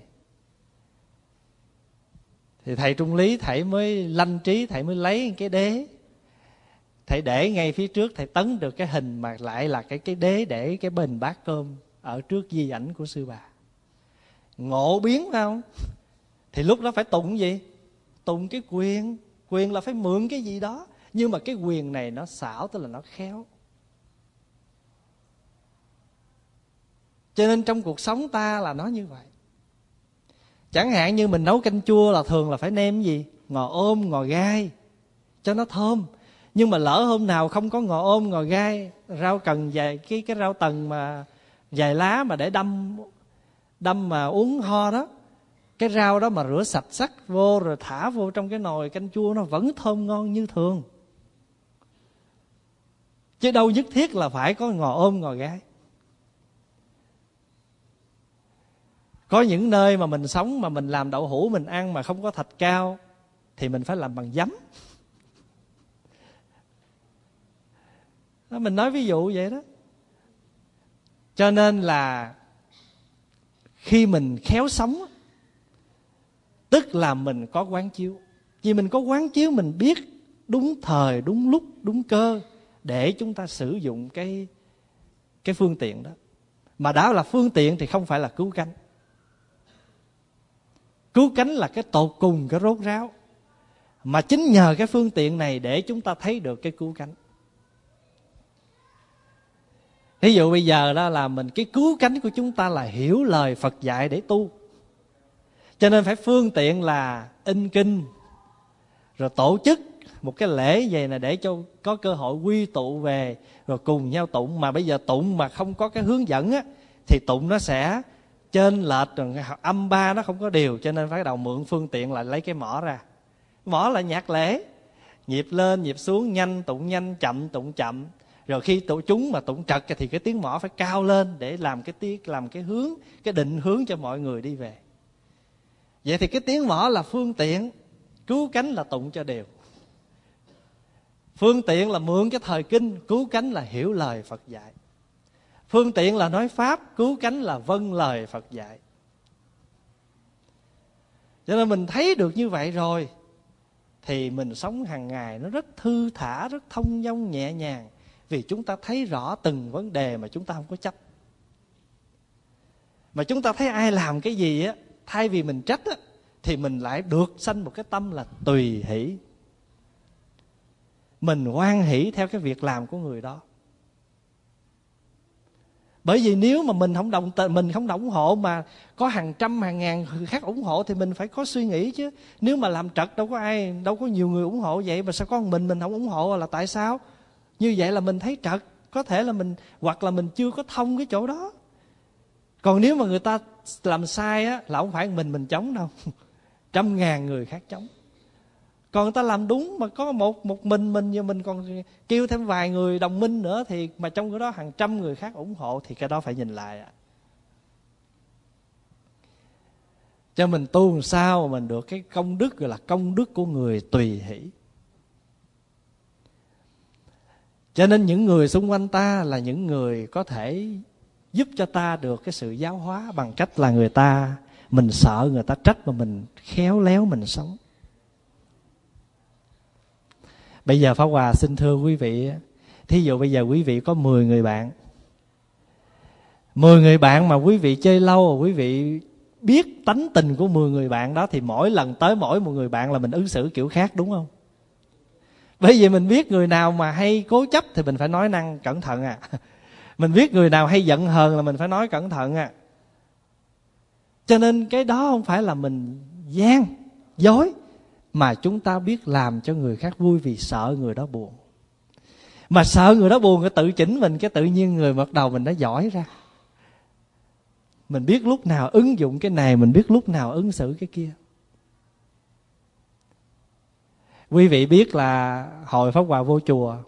Thì thầy Trung Lý, thầy mới lanh trí, thầy mới lấy cái đế, thầy để ngay phía trước, thầy tấn được cái hình mà lại là cái cái đế để cái bình bát cơm ở trước di ảnh của sư bà. Ngộ biến phải không? Thì lúc đó phải tụng gì? Tụng cái quyền. Quyền là phải mượn cái gì đó, nhưng mà cái quyền này nó xảo, tức là nó khéo. Cho nên trong cuộc sống ta là nó như vậy. Chẳng hạn như mình nấu canh chua là thường là phải nêm gì? Ngò ôm, ngò gai cho nó thơm. Nhưng mà lỡ hôm nào không có ngò ôm, ngò gai, rau cần dài, cái cái rau tần mà dài lá mà để đâm đâm mà uống ho đó, cái rau đó mà rửa sạch sắc vô rồi thả vô trong cái nồi canh chua, nó vẫn thơm ngon như thường. Chứ đâu nhất thiết là phải có ngò ôm, ngò gai. Có những nơi mà mình sống mà mình làm đậu hũ mình ăn mà không có thạch cao thì mình phải làm bằng giấm. Đó, mình nói ví dụ vậy đó. Cho nên là khi mình khéo sống, tức là mình có quán chiếu. Vì mình có quán chiếu, mình biết đúng thời, đúng lúc, đúng cơ để chúng ta sử dụng cái, cái phương tiện đó. Mà đã là phương tiện thì không phải là cứu cánh. Cứu cánh là cái tột cùng, cái rốt ráo. Mà chính nhờ cái phương tiện này để chúng ta thấy được cái cứu cánh. Ví dụ bây giờ đó là mình, cái cứu cánh của chúng ta là hiểu lời Phật dạy để tu. Cho nên phải phương tiện là in kinh, rồi tổ chức một cái lễ vậy này để cho có cơ hội quy tụ về, rồi cùng nhau tụng. Mà bây giờ tụng mà không có cái hướng dẫn á, thì tụng nó sẽ trên lệch, rồi âm ba nó không có đều. Cho nên phải đầu mượn phương tiện là lấy cái mõ ra. Mõ là nhạc lễ, nhịp lên nhịp xuống, nhanh tụng nhanh, chậm tụng chậm. Rồi khi tụng chúng mà tụng trật thì cái tiếng mõ phải cao lên để làm cái tiếng, làm cái hướng, cái định hướng cho mọi người đi về. Vậy thì cái tiếng mõ là phương tiện, cứu cánh là tụng cho đều. Phương tiện là mượn cái thời kinh, cứu cánh là hiểu lời Phật dạy. Phương tiện là nói Pháp, cứu cánh là vâng lời Phật dạy. Cho nên mình thấy được như vậy rồi thì mình sống hàng ngày nó rất thư thả, rất thông dong nhẹ nhàng. Vì chúng ta thấy rõ từng vấn đề mà chúng ta không có chấp. Mà chúng ta thấy ai làm cái gì á, thay vì mình trách á, thì mình lại được sanh một cái tâm là tùy hỷ. Mình hoan hỷ theo cái việc làm của người đó. Bởi vì nếu mà mình không đồng mình không ủng hộ mà có hàng trăm hàng ngàn người khác ủng hộ thì mình phải có suy nghĩ chứ. Nếu mà làm trật đâu có ai, đâu có nhiều người ủng hộ vậy mà sao có mình mình không ủng hộ là tại sao? Như vậy là mình thấy trật, có thể là mình hoặc là mình chưa có thông cái chỗ đó. Còn nếu mà người ta làm sai á là không phải mình mình chống đâu. Trăm ngàn người khác chống. Còn người ta làm đúng mà có một một mình mình và mình còn kêu thêm vài người đồng minh nữa thì mà trong cái đó hàng trăm người khác ủng hộ thì cái đó phải nhìn lại. Cho mình tu làm sao mà mình được cái công đức gọi là công đức của người tùy hỷ. Cho nên những người xung quanh ta là những người có thể giúp cho ta được cái sự giáo hóa bằng cách là người ta, mình sợ người ta trách mà mình khéo léo mình sống. Bây giờ Pháp Hòa xin thưa quý vị, thí dụ bây giờ quý vị có mười người bạn. mười người bạn mà quý vị chơi lâu, quý vị biết tánh tình của mười người bạn đó thì mỗi lần tới mỗi một người bạn là mình ứng xử kiểu khác, đúng không? Bởi vì mình biết người nào mà hay cố chấp thì mình phải nói năng cẩn thận à. Mình biết người nào hay giận hờn là mình phải nói cẩn thận à. Cho nên cái đó không phải là mình gian, dối, mà chúng ta biết làm cho người khác vui vì sợ người đó buồn. Mà sợ người đó buồn, cái tự chỉnh mình, cái tự nhiên người bắt đầu mình đã giỏi ra. Mình biết lúc nào ứng dụng cái này, mình biết lúc nào ứng xử cái kia. Quý vị biết là hồi Pháp Hòa vô chùa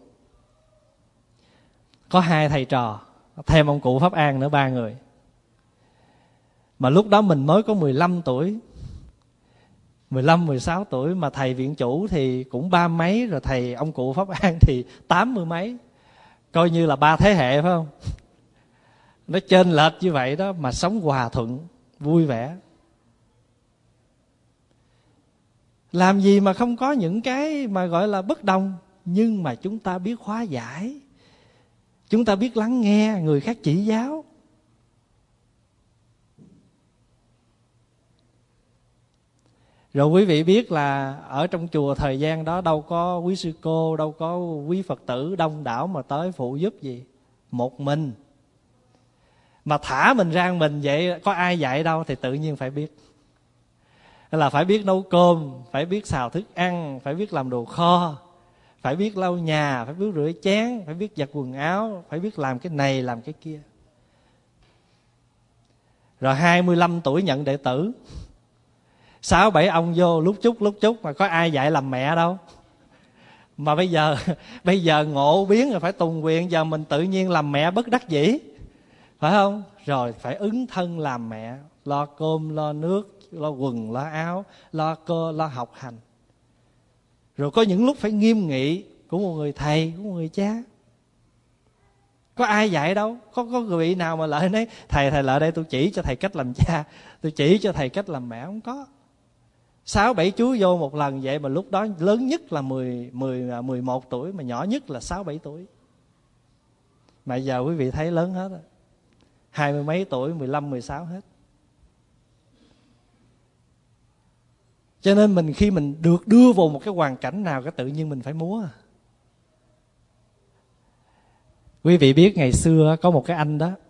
có hai thầy trò, thêm ông cụ Pháp An nữa, ba người. Mà lúc đó mình mới có mười lăm tuổi, mười lăm, mười sáu tuổi, mà thầy viện chủ thì cũng ba mấy, rồi thầy ông cụ Pháp An thì tám mươi mấy. Coi như là ba thế hệ phải không? Nó chênh lệch như vậy đó mà sống hòa thuận, vui vẻ. Làm gì mà không có những cái mà gọi là bất đồng. Nhưng mà chúng ta biết hóa giải, chúng ta biết lắng nghe người khác chỉ giáo. Rồi quý vị biết là ở trong chùa thời gian đó đâu có quý sư cô, đâu có quý Phật tử đông đảo mà tới phụ giúp gì. Một mình. Mà thả mình ra mình vậy, có ai dạy đâu thì tự nhiên phải biết. Là phải biết nấu cơm, phải biết xào thức ăn, phải biết làm đồ kho, phải biết lau nhà, phải biết rửa chén, phải biết giặt quần áo, phải biết làm cái này làm cái kia. Rồi hai mươi lăm tuổi nhận đệ tử, sáu bảy ông vô lúc chút lúc chút mà có ai dạy làm mẹ đâu. Mà bây giờ bây giờ ngộ biến rồi phải tùng quyền, giờ mình tự nhiên làm mẹ bất đắc dĩ, phải không? Rồi phải ứng thân làm mẹ, lo cơm, lo nước, lo quần, lo áo, lo cơ, lo học hành. Rồi có những lúc phải nghiêm nghị của một người thầy, của một người cha. Có ai dạy đâu. Có có người vị nào mà lại nói thầy thầy lại đây tôi chỉ cho thầy cách làm cha, tôi chỉ cho thầy cách làm mẹ. Không có. Sáu bảy chú vô một lần vậy mà lúc đó lớn nhất là mười, mười, mười một tuổi, mà nhỏ nhất là sáu bảy tuổi. Mà giờ quý vị thấy lớn hết rồi. Hai mươi mấy tuổi, mười lăm, mười sáu hết. Cho nên mình khi mình được đưa vào một cái hoàn cảnh nào, cái tự nhiên mình phải múa. Quý vị biết ngày xưa có một cái anh đó,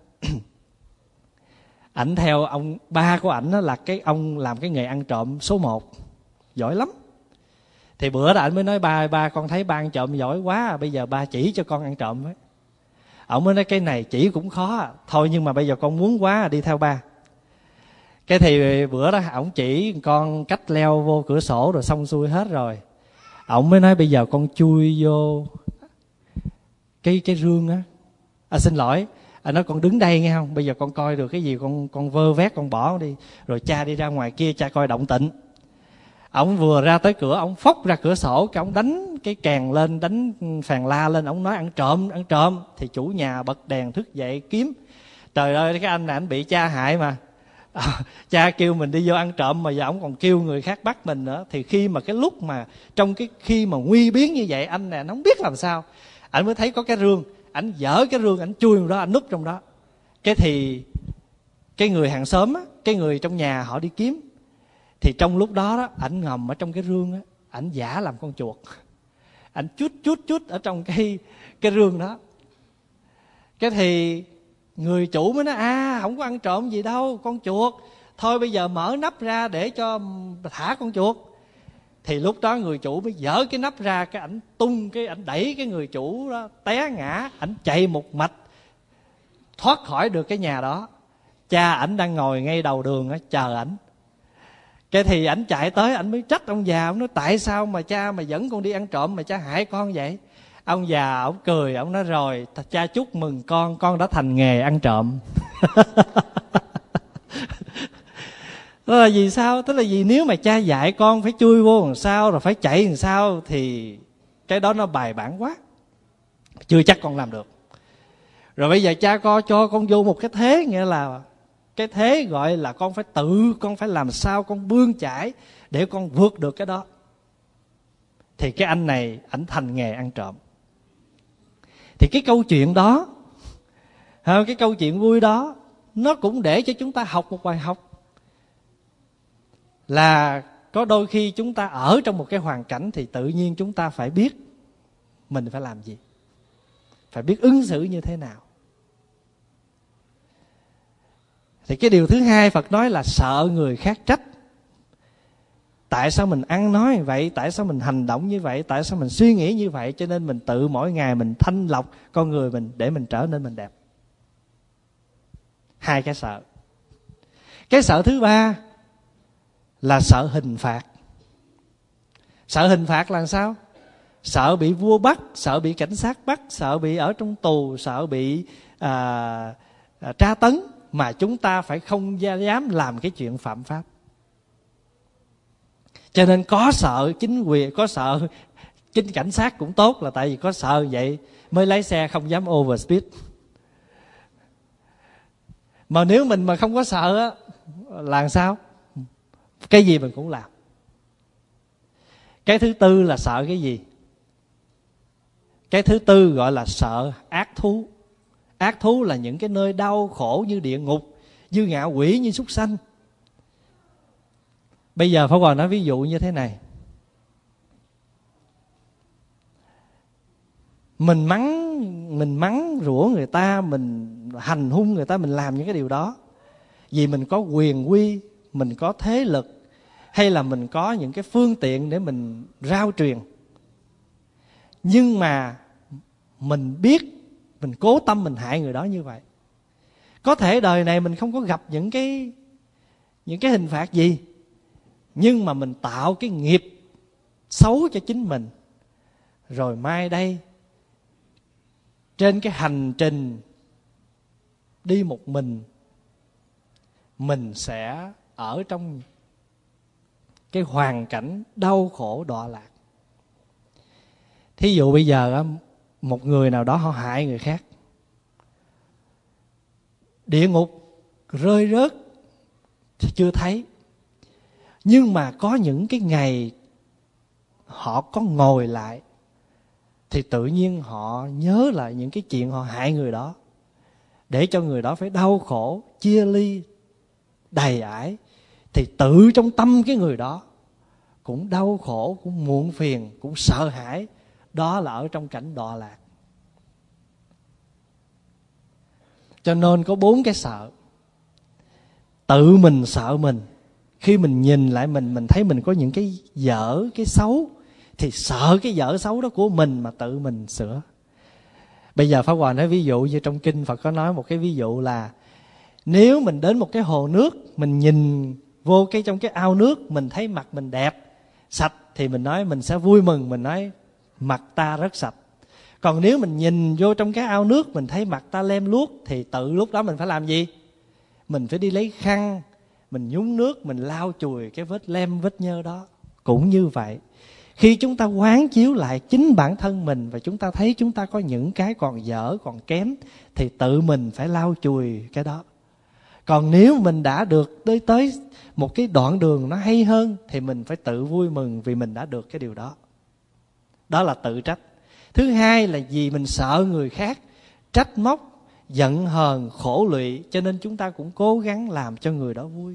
ảnh theo ông ba của ảnh là cái ông làm cái nghề ăn trộm số một, giỏi lắm. Thì bữa đó ảnh mới nói ba ba con thấy ba ăn trộm giỏi quá, bây giờ ba chỉ cho con ăn trộm ấy. Ông mới nói cái này chỉ cũng khó thôi, nhưng mà bây giờ con muốn quá đi theo ba. Cái thì bữa đó ổng chỉ con cách leo vô cửa sổ rồi xong xuôi hết rồi. Ổng mới nói bây giờ con chui vô cái cái rương á. À xin lỗi, anh nói con đứng đây nghe không? Bây giờ con coi được cái gì con con vơ vét con bỏ đi, rồi cha đi ra ngoài kia cha coi động tĩnh. Ông vừa ra tới cửa, ông phốc ra cửa sổ, cái ông đánh cái kèn lên, đánh phàn la lên, ông nói ăn trộm, ăn trộm. Thì chủ nhà bật đèn thức dậy kiếm. Trời ơi, cái anh này anh bị cha hại mà. À, cha kêu mình đi vô ăn trộm mà giờ ông còn kêu người khác bắt mình nữa. Thì khi mà cái lúc mà trong cái khi mà nguy biến như vậy, anh này anh không biết làm sao. Anh mới thấy có cái rương, anh dở cái rương, anh chui vào đó, anh núp trong đó. Cái thì cái người hàng xóm á, cái người trong nhà họ đi kiếm. Thì trong lúc đó đó, ảnh ngầm ở trong cái rương á, ảnh giả làm con chuột, ảnh chút chút chút ở trong cái cái rương đó. Cái thì người chủ mới nói à không có ăn trộm gì đâu, con chuột thôi, bây giờ mở nắp ra để cho thả con chuột. Thì lúc đó người chủ mới dở cái nắp ra, cái ảnh tung cái ảnh đẩy cái người chủ đó té ngã, ảnh chạy một mạch thoát khỏi được cái nhà đó. Cha ảnh đang ngồi ngay đầu đường á, chờ ảnh. Cái thì ảnh chạy tới, ảnh mới trách ông già, ông nói tại sao mà cha mà dẫn con đi ăn trộm mà cha hại con vậy? Ông già ông cười, ông nói rồi, cha chúc mừng con, con đã thành nghề ăn trộm. Đó là vì sao? Tức là vì nếu mà cha dạy con phải chui vô làm sao, rồi phải chạy làm sao, thì cái đó nó bài bản quá, chưa chắc con làm được. Rồi bây giờ cha con cho con vô một cái thế, nghĩa là cái thế gọi là con phải tự, con phải làm sao con bươn chải để con vượt được cái đó. Thì cái anh này ảnh thành nghề ăn trộm. Thì cái câu chuyện đó, cái câu chuyện vui đó, nó cũng để cho chúng ta học một bài học. Là có đôi khi chúng ta ở trong một cái hoàn cảnh thì tự nhiên chúng ta phải biết mình phải làm gì, phải biết ứng xử như thế nào. Thì cái điều thứ hai Phật nói là sợ người khác trách. Tại sao mình ăn nói như vậy? Tại sao mình hành động như vậy? Tại sao mình suy nghĩ như vậy? Cho nên mình tự mỗi ngày mình thanh lọc con người mình để mình trở nên mình đẹp. Hai cái sợ. Cái sợ thứ ba là sợ hình phạt. Sợ hình phạt là sao? Sợ bị vua bắt, sợ bị cảnh sát bắt, sợ bị ở trong tù, sợ bị à, à, tra tấn, mà chúng ta phải không dám làm cái chuyện phạm pháp. Cho nên có sợ chính quyền, có sợ chính cảnh sát cũng tốt, là tại vì có sợ vậy mới lái xe không dám overspeed. Mà nếu mình mà không có sợ á, là sao? Cái gì mình cũng làm. Cái thứ tư là sợ cái gì? Cái thứ tư gọi là sợ ác thú. Ác thú là những cái nơi đau khổ như địa ngục, như ngạ quỷ, như súc sanh. Bây giờ Pháp Hòa nói ví dụ như thế này. Mình mắng, mình mắng rủa người ta, mình hành hung người ta, mình làm những cái điều đó vì mình có quyền uy, mình có thế lực, hay là mình có những cái phương tiện để mình rao truyền. Nhưng mà mình biết mình cố tâm mình hại người đó như vậy. Có thể đời này mình không có gặp những cái những cái hình phạt gì, nhưng mà mình tạo cái nghiệp xấu cho chính mình. Rồi mai đây, trên cái hành trình đi một mình, mình sẽ ở trong cái hoàn cảnh đau khổ đọa lạc. Thí dụ bây giờ một người nào đó họ hại người khác, địa ngục rơi rớt thì chưa thấy, nhưng mà có những cái ngày họ có ngồi lại thì tự nhiên họ nhớ lại những cái chuyện họ hại người đó, để cho người đó phải đau khổ, chia ly, đầy ải. Thì tự trong tâm cái người đó cũng đau khổ, cũng muộn phiền, cũng sợ hãi. Đó là ở trong cảnh đọa lạc. Cho nên có bốn cái sợ. Tự mình sợ mình. Khi mình nhìn lại mình, mình thấy mình có những cái dở, cái xấu, thì sợ cái dở xấu đó của mình mà tự mình sửa. Bây giờ Pháp Hòa nói ví dụ như trong kinh Phật có nói một cái ví dụ là nếu mình đến một cái hồ nước, mình nhìn vô cái trong cái ao nước, mình thấy mặt mình đẹp, sạch, thì mình nói mình sẽ vui mừng, mình nói mặt ta rất sạch. Còn nếu mình nhìn vô trong cái ao nước, mình thấy mặt ta lem luốc, thì tự lúc đó mình phải làm gì? Mình phải đi lấy khăn, mình nhúng nước, mình lau chùi cái vết lem vết nhơ đó. cũng như vậy. Khi chúng ta quán chiếu lại chính bản thân mình và chúng ta thấy chúng ta có những cái còn dở, còn kém, thì tự mình phải lau chùi cái đó. Còn nếu mình đã được tới tới một cái đoạn đường nó hay hơn thì mình phải tự vui mừng vì mình đã được cái điều đó. Đó là tự trách. Thứ hai là vì mình sợ người khác trách móc, giận hờn, khổ lụy, cho nên chúng ta cũng cố gắng làm cho người đó vui.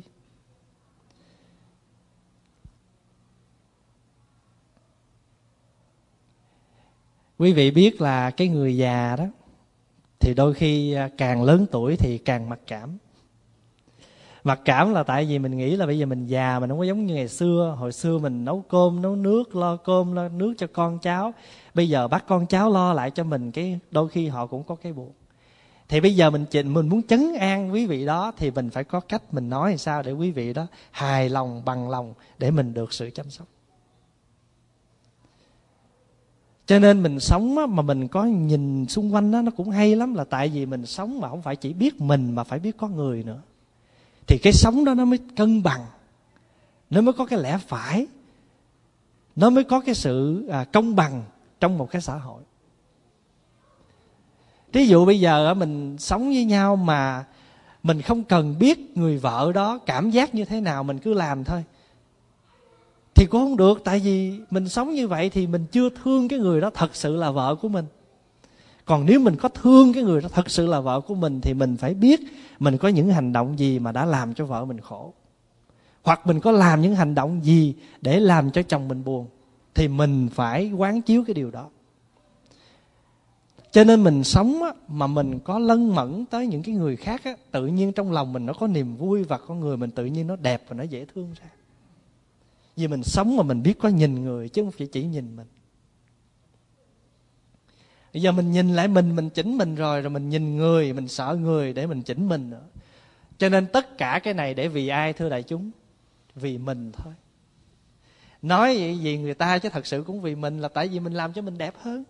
Quý vị biết là cái người già đó thì đôi khi càng lớn tuổi thì càng mặc cảm. Mặc cảm là tại vì mình nghĩ là bây giờ mình già, mình không có giống như ngày xưa. Hồi xưa mình nấu cơm, nấu nước, lo cơm, lo nước cho con cháu. Bây giờ bắt con cháu lo lại cho mình, cái đôi khi họ cũng có cái buồn. Thì bây giờ mình mình muốn trấn an quý vị đó thì mình phải có cách mình nói làm sao để quý vị đó hài lòng, bằng lòng để mình được sự chăm sóc. Cho nên mình sống á, mà mình có nhìn xung quanh đó, nó cũng hay lắm. Là tại vì mình sống mà không phải chỉ biết mình mà phải biết có người nữa. Thì cái sống đó nó mới cân bằng, nó mới có cái lẽ phải, nó mới có cái sự à, công bằng trong một cái xã hội. Ví dụ bây giờ mình sống với nhau mà mình không cần biết người vợ đó cảm giác như thế nào, mình cứ làm thôi, thì cũng không được. Tại vì mình sống như vậy thì mình chưa thương cái người đó thật sự là vợ của mình. Còn nếu mình có thương cái người đó thật sự là vợ của mình thì mình phải biết mình có những hành động gì mà đã làm cho vợ mình khổ, hoặc mình có làm những hành động gì để làm cho chồng mình buồn, thì mình phải quán chiếu cái điều đó. Cho nên mình sống á, mà mình có lân mẫn tới những cái người khác á, tự nhiên trong lòng mình nó có niềm vui và con người mình tự nhiên nó đẹp và nó dễ thương ra. Vì mình sống mà mình biết có nhìn người chứ không phải chỉ nhìn mình. Bây giờ mình nhìn lại mình, mình chỉnh mình rồi, rồi mình nhìn người, mình sợ người để mình chỉnh mình nữa. Cho nên tất cả cái này để vì ai thưa đại chúng? Vì mình thôi. Nói vậy vì người ta chứ thật sự cũng vì mình, là tại vì mình làm cho mình đẹp hơn.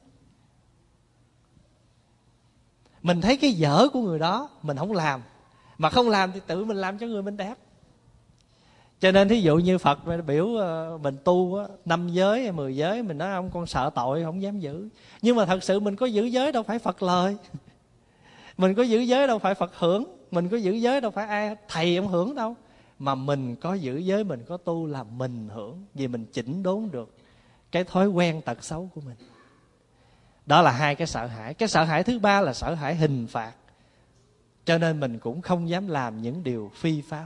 Mình thấy cái dở của người đó mình không làm, mà không làm thì tự mình làm cho người mình đẹp. Cho nên thí dụ như Phật biểu mình tu á, năm giới hay mười giới, mình nói ông con sợ tội không dám giữ. Nhưng mà thật sự mình có giữ giới đâu phải Phật lời. Mình có giữ giới đâu phải Phật hưởng. Mình có giữ giới đâu phải ai thầy ông hưởng đâu. Mà mình có giữ giới, mình có tu là mình hưởng. Vì mình chỉnh đốn được cái thói quen tật xấu của mình. Đó là hai cái sợ hãi. Cái sợ hãi thứ ba là sợ hãi hình phạt. Cho nên mình cũng không dám làm những điều phi pháp.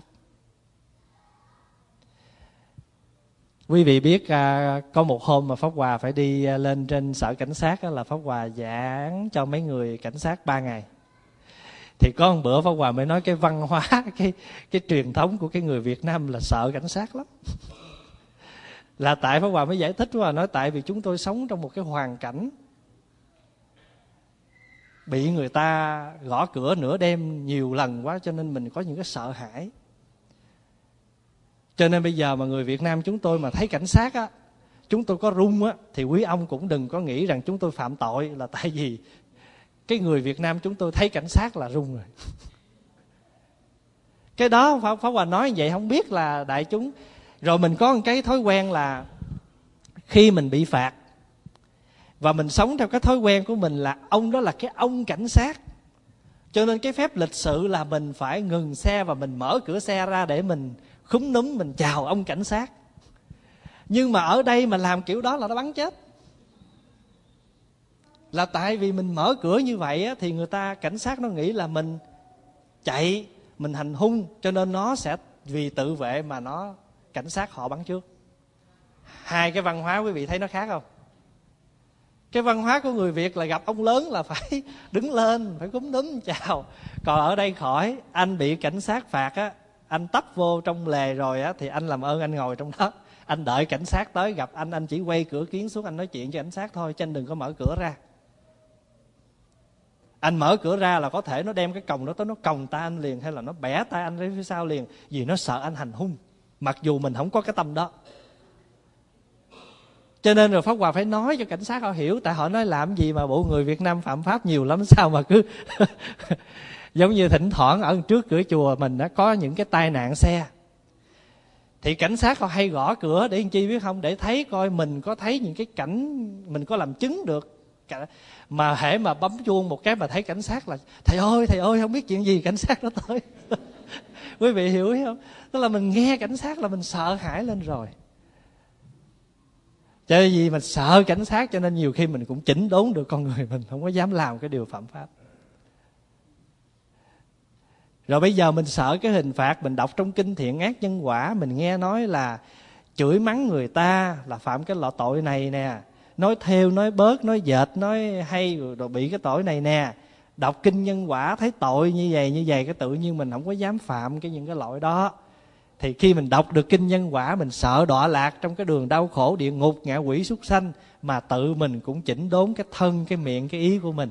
Quý vị biết à, có một hôm mà Pháp Hòa phải đi lên trên sở cảnh sát đó, là Pháp Hòa giảng cho mấy người cảnh sát ba ngày. Thì có một bữa Pháp Hòa mới nói cái văn hóa, cái, cái truyền thống của cái người Việt Nam là sợ cảnh sát lắm. Là tại Pháp Hòa mới giải thích, Pháp Hòa nói tại vì chúng tôi sống trong một cái hoàn cảnh bị người ta gõ cửa nửa đêm nhiều lần quá, cho nên mình có những cái sợ hãi. Cho nên bây giờ mà người Việt Nam chúng tôi mà thấy cảnh sát á, chúng tôi có run á, thì quý ông cũng đừng có nghĩ rằng chúng tôi phạm tội. Là tại vì cái người Việt Nam chúng tôi thấy cảnh sát là run rồi. Cái đó Pháp, Pháp Hòa nói như vậy không biết là đại chúng. Rồi mình có một cái thói quen là khi mình bị phạt và mình sống theo cái thói quen của mình là ông đó là cái ông cảnh sát, cho nên cái phép lịch sự là mình phải ngừng xe và mình mở cửa xe ra để mình khúm núm mình chào ông cảnh sát. Nhưng mà ở đây mà làm kiểu đó là nó bắn chết. Là tại vì mình mở cửa như vậy á, thì người ta cảnh sát nó nghĩ là mình chạy, mình hành hung, cho nên nó sẽ vì tự vệ mà nó cảnh sát họ bắn trước. Hai cái văn hóa quý vị thấy nó khác không? Cái văn hóa của người Việt là gặp ông lớn là phải đứng lên, phải cúm núm chào. Còn ở đây khỏi, anh bị cảnh sát phạt á, anh tấp vô trong lề rồi á, thì anh làm ơn anh ngồi trong đó, anh đợi cảnh sát tới gặp anh, anh chỉ quay cửa kiến xuống anh nói chuyện cho cảnh sát thôi, chứ anh đừng có mở cửa ra. Anh mở cửa ra là có thể nó đem cái còng đó tới nó còng tay anh liền, hay là nó bẻ tay anh đến phía sau liền, vì nó sợ anh hành hung, mặc dù mình không có cái tâm đó. Cho nên rồi Pháp Hòa phải nói cho cảnh sát họ hiểu. Tại họ nói làm gì mà bộ người Việt Nam phạm pháp nhiều lắm, sao mà cứ giống như thỉnh thoảng ở trước cửa chùa mình đã có những cái tai nạn xe. Thì Thì cảnh sát họ hay gõ cửa để làm chi biết không? Để thấy coi mình có thấy những cái cảnh, mình có làm chứng được. Mà hễ mà bấm chuông một cái mà thấy cảnh sát là thầy ơi, thầy ơi, không biết chuyện gì, cảnh sát nó tới. Quý vị hiểu ý không? Tức là mình nghe cảnh sát là mình sợ hãi lên rồi. Cho nên vì mình sợ cảnh sát cho nên nhiều khi mình cũng chỉnh đốn được con người mình, không có dám làm cái điều phạm pháp. Rồi bây giờ mình sợ cái hình phạt, mình đọc trong kinh Thiện Ác Nhân Quả, mình nghe nói là chửi mắng người ta là phạm cái loại tội này nè, nói theo, nói bớt, nói dệt, nói hay rồi bị cái tội này nè. Đọc kinh Nhân Quả thấy tội như vậy như vậy, cái tự nhiên mình không có dám phạm cái những cái lỗi đó. Thì khi mình đọc được kinh Nhân Quả, mình sợ đọa lạc trong cái đường đau khổ địa ngục, ngạ quỷ súc sanh, mà tự mình cũng chỉnh đốn cái thân, cái miệng, cái ý của mình.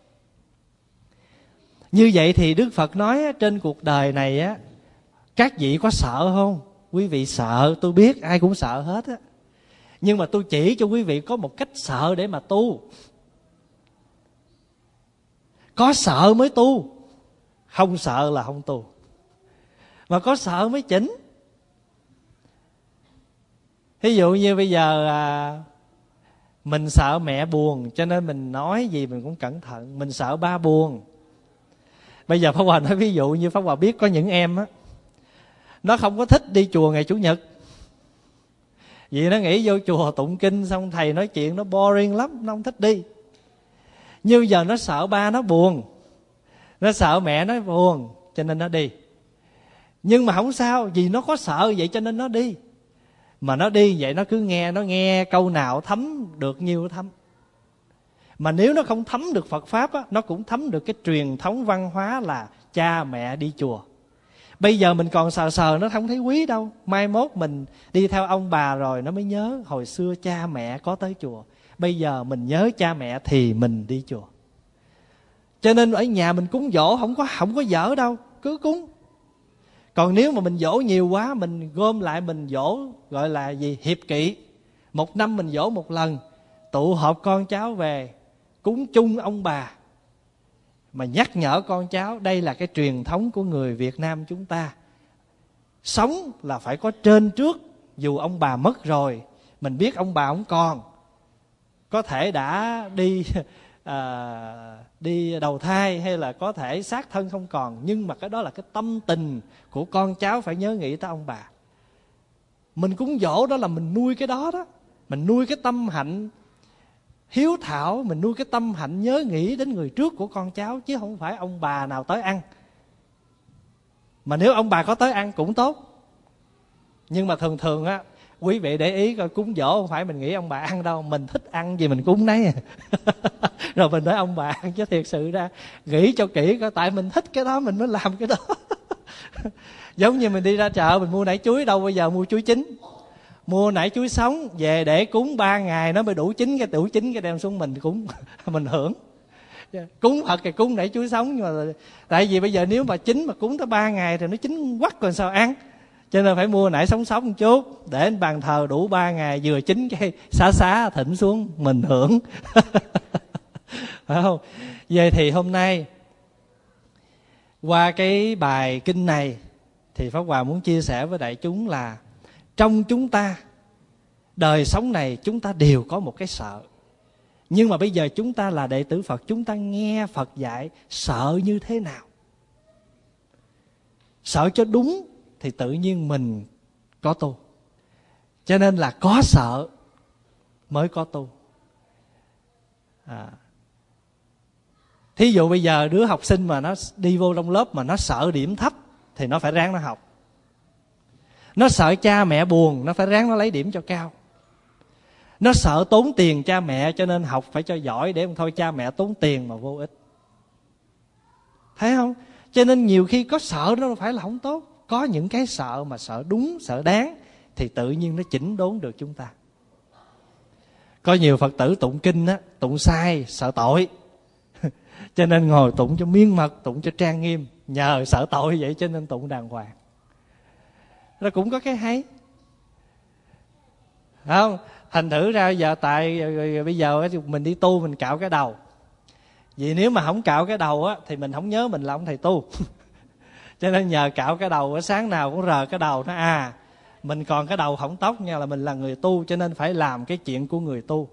Như vậy thì Đức Phật nói trên cuộc đời này á, các vị có sợ không? Quý vị sợ, tôi biết ai cũng sợ hết á. Nhưng mà tôi chỉ cho quý vị có một cách sợ để mà tu. Có sợ mới tu, không sợ là không tu. Mà có sợ mới chỉnh. Ví dụ như bây giờ à, mình sợ mẹ buồn, cho nên mình nói gì mình cũng cẩn thận. Mình sợ ba buồn. Bây giờ Pháp Hòa nói ví dụ như Pháp Hòa biết có những em á, nó không có thích đi chùa ngày Chủ nhật. Vì nó nghĩ vô chùa tụng kinh xong thầy nói chuyện nó boring lắm, nó không thích đi. Nhưng giờ nó sợ ba nó buồn, nó sợ mẹ nó buồn, cho nên nó đi. Nhưng mà không sao, vì nó có sợ vậy cho nên nó đi. Mà nó đi vậy nó cứ nghe, nó nghe câu nào thấm được nhiêu thấm. Mà nếu nó không thấm được Phật Pháp á, nó cũng thấm được cái truyền thống văn hóa là cha mẹ đi chùa. Bây giờ mình còn sờ sờ nó không thấy quý đâu. Mai mốt mình đi theo ông bà rồi nó mới nhớ hồi xưa cha mẹ có tới chùa. Bây giờ mình nhớ cha mẹ thì mình đi chùa. Cho nên ở nhà mình cúng dỗ không có không có dở đâu, cứ cúng. Còn nếu mà mình dỗ nhiều quá, mình gom lại mình dỗ gọi là gì? Hiệp kỵ. Một năm mình dỗ một lần, tụ họp con cháu về cúng chung ông bà, mà nhắc nhở con cháu. Đây là cái truyền thống của người Việt Nam chúng ta. Sống là phải có trên trước. Dù ông bà mất rồi, mình biết ông bà không còn, có thể đã đi à, đi đầu thai, hay là có thể xác thân không còn, nhưng mà cái đó là cái tâm tình của con cháu phải nhớ nghĩ tới ông bà. Mình cúng dỗ đó là mình nuôi cái đó đó. Mình nuôi cái tâm hạnh hiếu thảo, mình nuôi cái tâm hạnh nhớ nghĩ đến người trước của con cháu, chứ không phải ông bà nào tới ăn. Mà nếu ông bà có tới ăn cũng tốt. Nhưng mà thường thường á, quý vị để ý coi, cúng dỗ không phải mình nghĩ ông bà ăn đâu, mình thích ăn gì mình cúng nấy. Rồi mình nói ông bà ăn, chứ thiệt sự ra nghĩ cho kỹ coi, tại mình thích cái đó mình mới làm cái đó. Giống như mình đi ra chợ mình mua nải chuối, đâu bao giờ mua chuối chín. Mua nải chuối sống về để cúng ba ngày nó mới đủ chín cái đủ chín cái đem xuống mình cúng. Mình hưởng. Cúng Phật thì cúng nải chuối sống, nhưng mà tại vì bây giờ nếu mà chín mà cúng tới ba ngày thì nó chín quắc còn sao ăn. Cho nên phải mua nải sống sống một chút, để lên bàn thờ đủ ba ngày, vừa chín cái xá xá thịnh xuống mình hưởng. Phải không? Vậy thì hôm nay qua cái bài kinh này thì Pháp Hòa muốn chia sẻ với đại chúng là trong chúng ta, đời sống này chúng ta đều có một cái sợ. Nhưng mà bây giờ chúng ta là đệ tử Phật, chúng ta nghe Phật dạy sợ như thế nào. Sợ cho đúng thì tự nhiên mình có tu. Cho nên là có sợ mới có tu. À. Thí dụ bây giờ đứa học sinh mà nó đi vô trong lớp mà nó sợ điểm thấp thì nó phải ráng nó học. Nó sợ cha mẹ buồn, nó phải ráng nó lấy điểm cho cao. Nó sợ tốn tiền cha mẹ cho nên học phải cho giỏi, để không thôi cha mẹ tốn tiền mà vô ích. Thấy không? Cho nên nhiều khi có sợ nó phải là không tốt. Có những cái sợ mà sợ đúng, sợ đáng thì tự nhiên nó chỉnh đốn được chúng ta. Có nhiều Phật tử tụng kinh á, tụng sai, sợ tội. Cho nên ngồi tụng cho miên mật, tụng cho trang nghiêm. Nhờ sợ tội vậy cho nên tụng đàng hoàng. Nó cũng có cái hay. Không? Thành thử ra giờ tại bây giờ mình đi tu mình cạo cái đầu. Vì nếu mà không cạo cái đầu á thì mình không nhớ mình là ông thầy tu. Cho nên nhờ cạo cái đầu, sáng nào cũng rờ cái đầu nó à, mình còn cái đầu hỏng tóc nha, là mình là người tu, cho nên phải làm cái chuyện của người tu.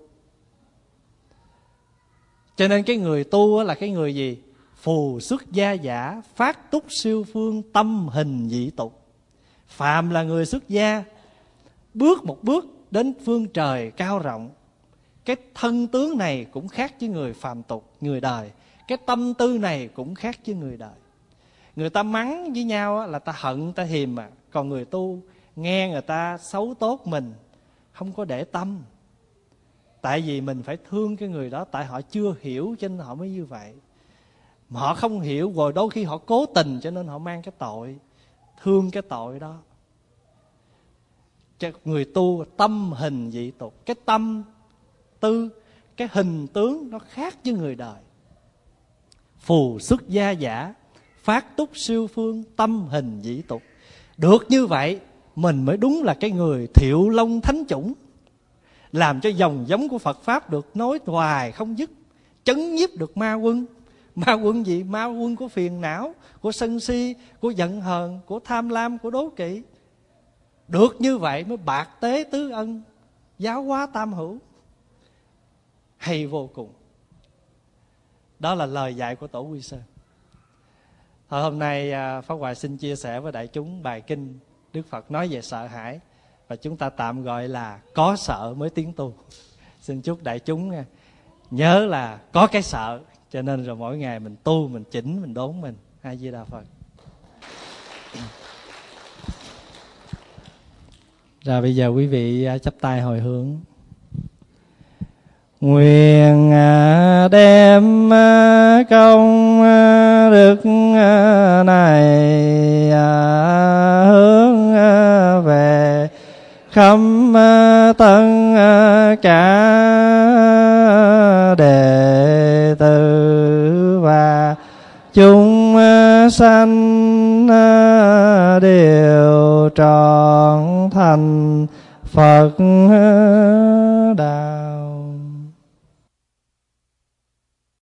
Cho nên cái người tu là cái người gì? Phù xuất gia giả, phát túc siêu phương, tâm hình dị tục. Phàm là người xuất gia, bước một bước đến phương trời cao rộng. Cái thân tướng này cũng khác với người phàm tục, người đời. Cái tâm tư này cũng khác với người đời. Người ta mắng với nhau là ta hận, ta hiềm mà. Còn người tu nghe người ta xấu tốt mình, không có để tâm. Tại vì mình phải thương cái người đó, tại họ chưa hiểu cho nên họ mới như vậy. Mà họ không hiểu rồi đôi khi họ cố tình, cho nên họ mang cái tội, thương cái tội đó. Cho người tu tâm hình dị tục. Cái tâm tư, cái hình tướng nó khác với người đời. Phù xuất gia giả, phát túc siêu phương, tâm hình dị tục. Được như vậy mình mới đúng là cái người Thiệu Long thánh chủng, làm cho dòng giống của Phật Pháp được nối hoài không dứt, chấn nhiếp được ma quân. Ma quân gì? Ma quân của phiền não, của sân si, của giận hờn, của tham lam, của đố kỵ. Được như vậy mới bạc tế tứ ân, giáo hóa tam hữu. Hay vô cùng. Đó là lời dạy của Tổ Quy Sơn. Thôi hôm nay Pháp Hòa xin chia sẻ với đại chúng bài kinh Đức Phật nói về sợ hãi, và chúng ta tạm gọi là có sợ mới tiến tu. Xin chúc đại chúng nhớ là có cái sợ, cho nên rồi mỗi ngày mình tu, mình chỉnh, mình đốn mình. A Di Đà Phật. Rồi bây giờ quý vị chắp tay hồi hướng. Nguyện đem công đức này hướng về khắp tất cả đệ tử và chúng sanh đều trọn thành Phật đạo.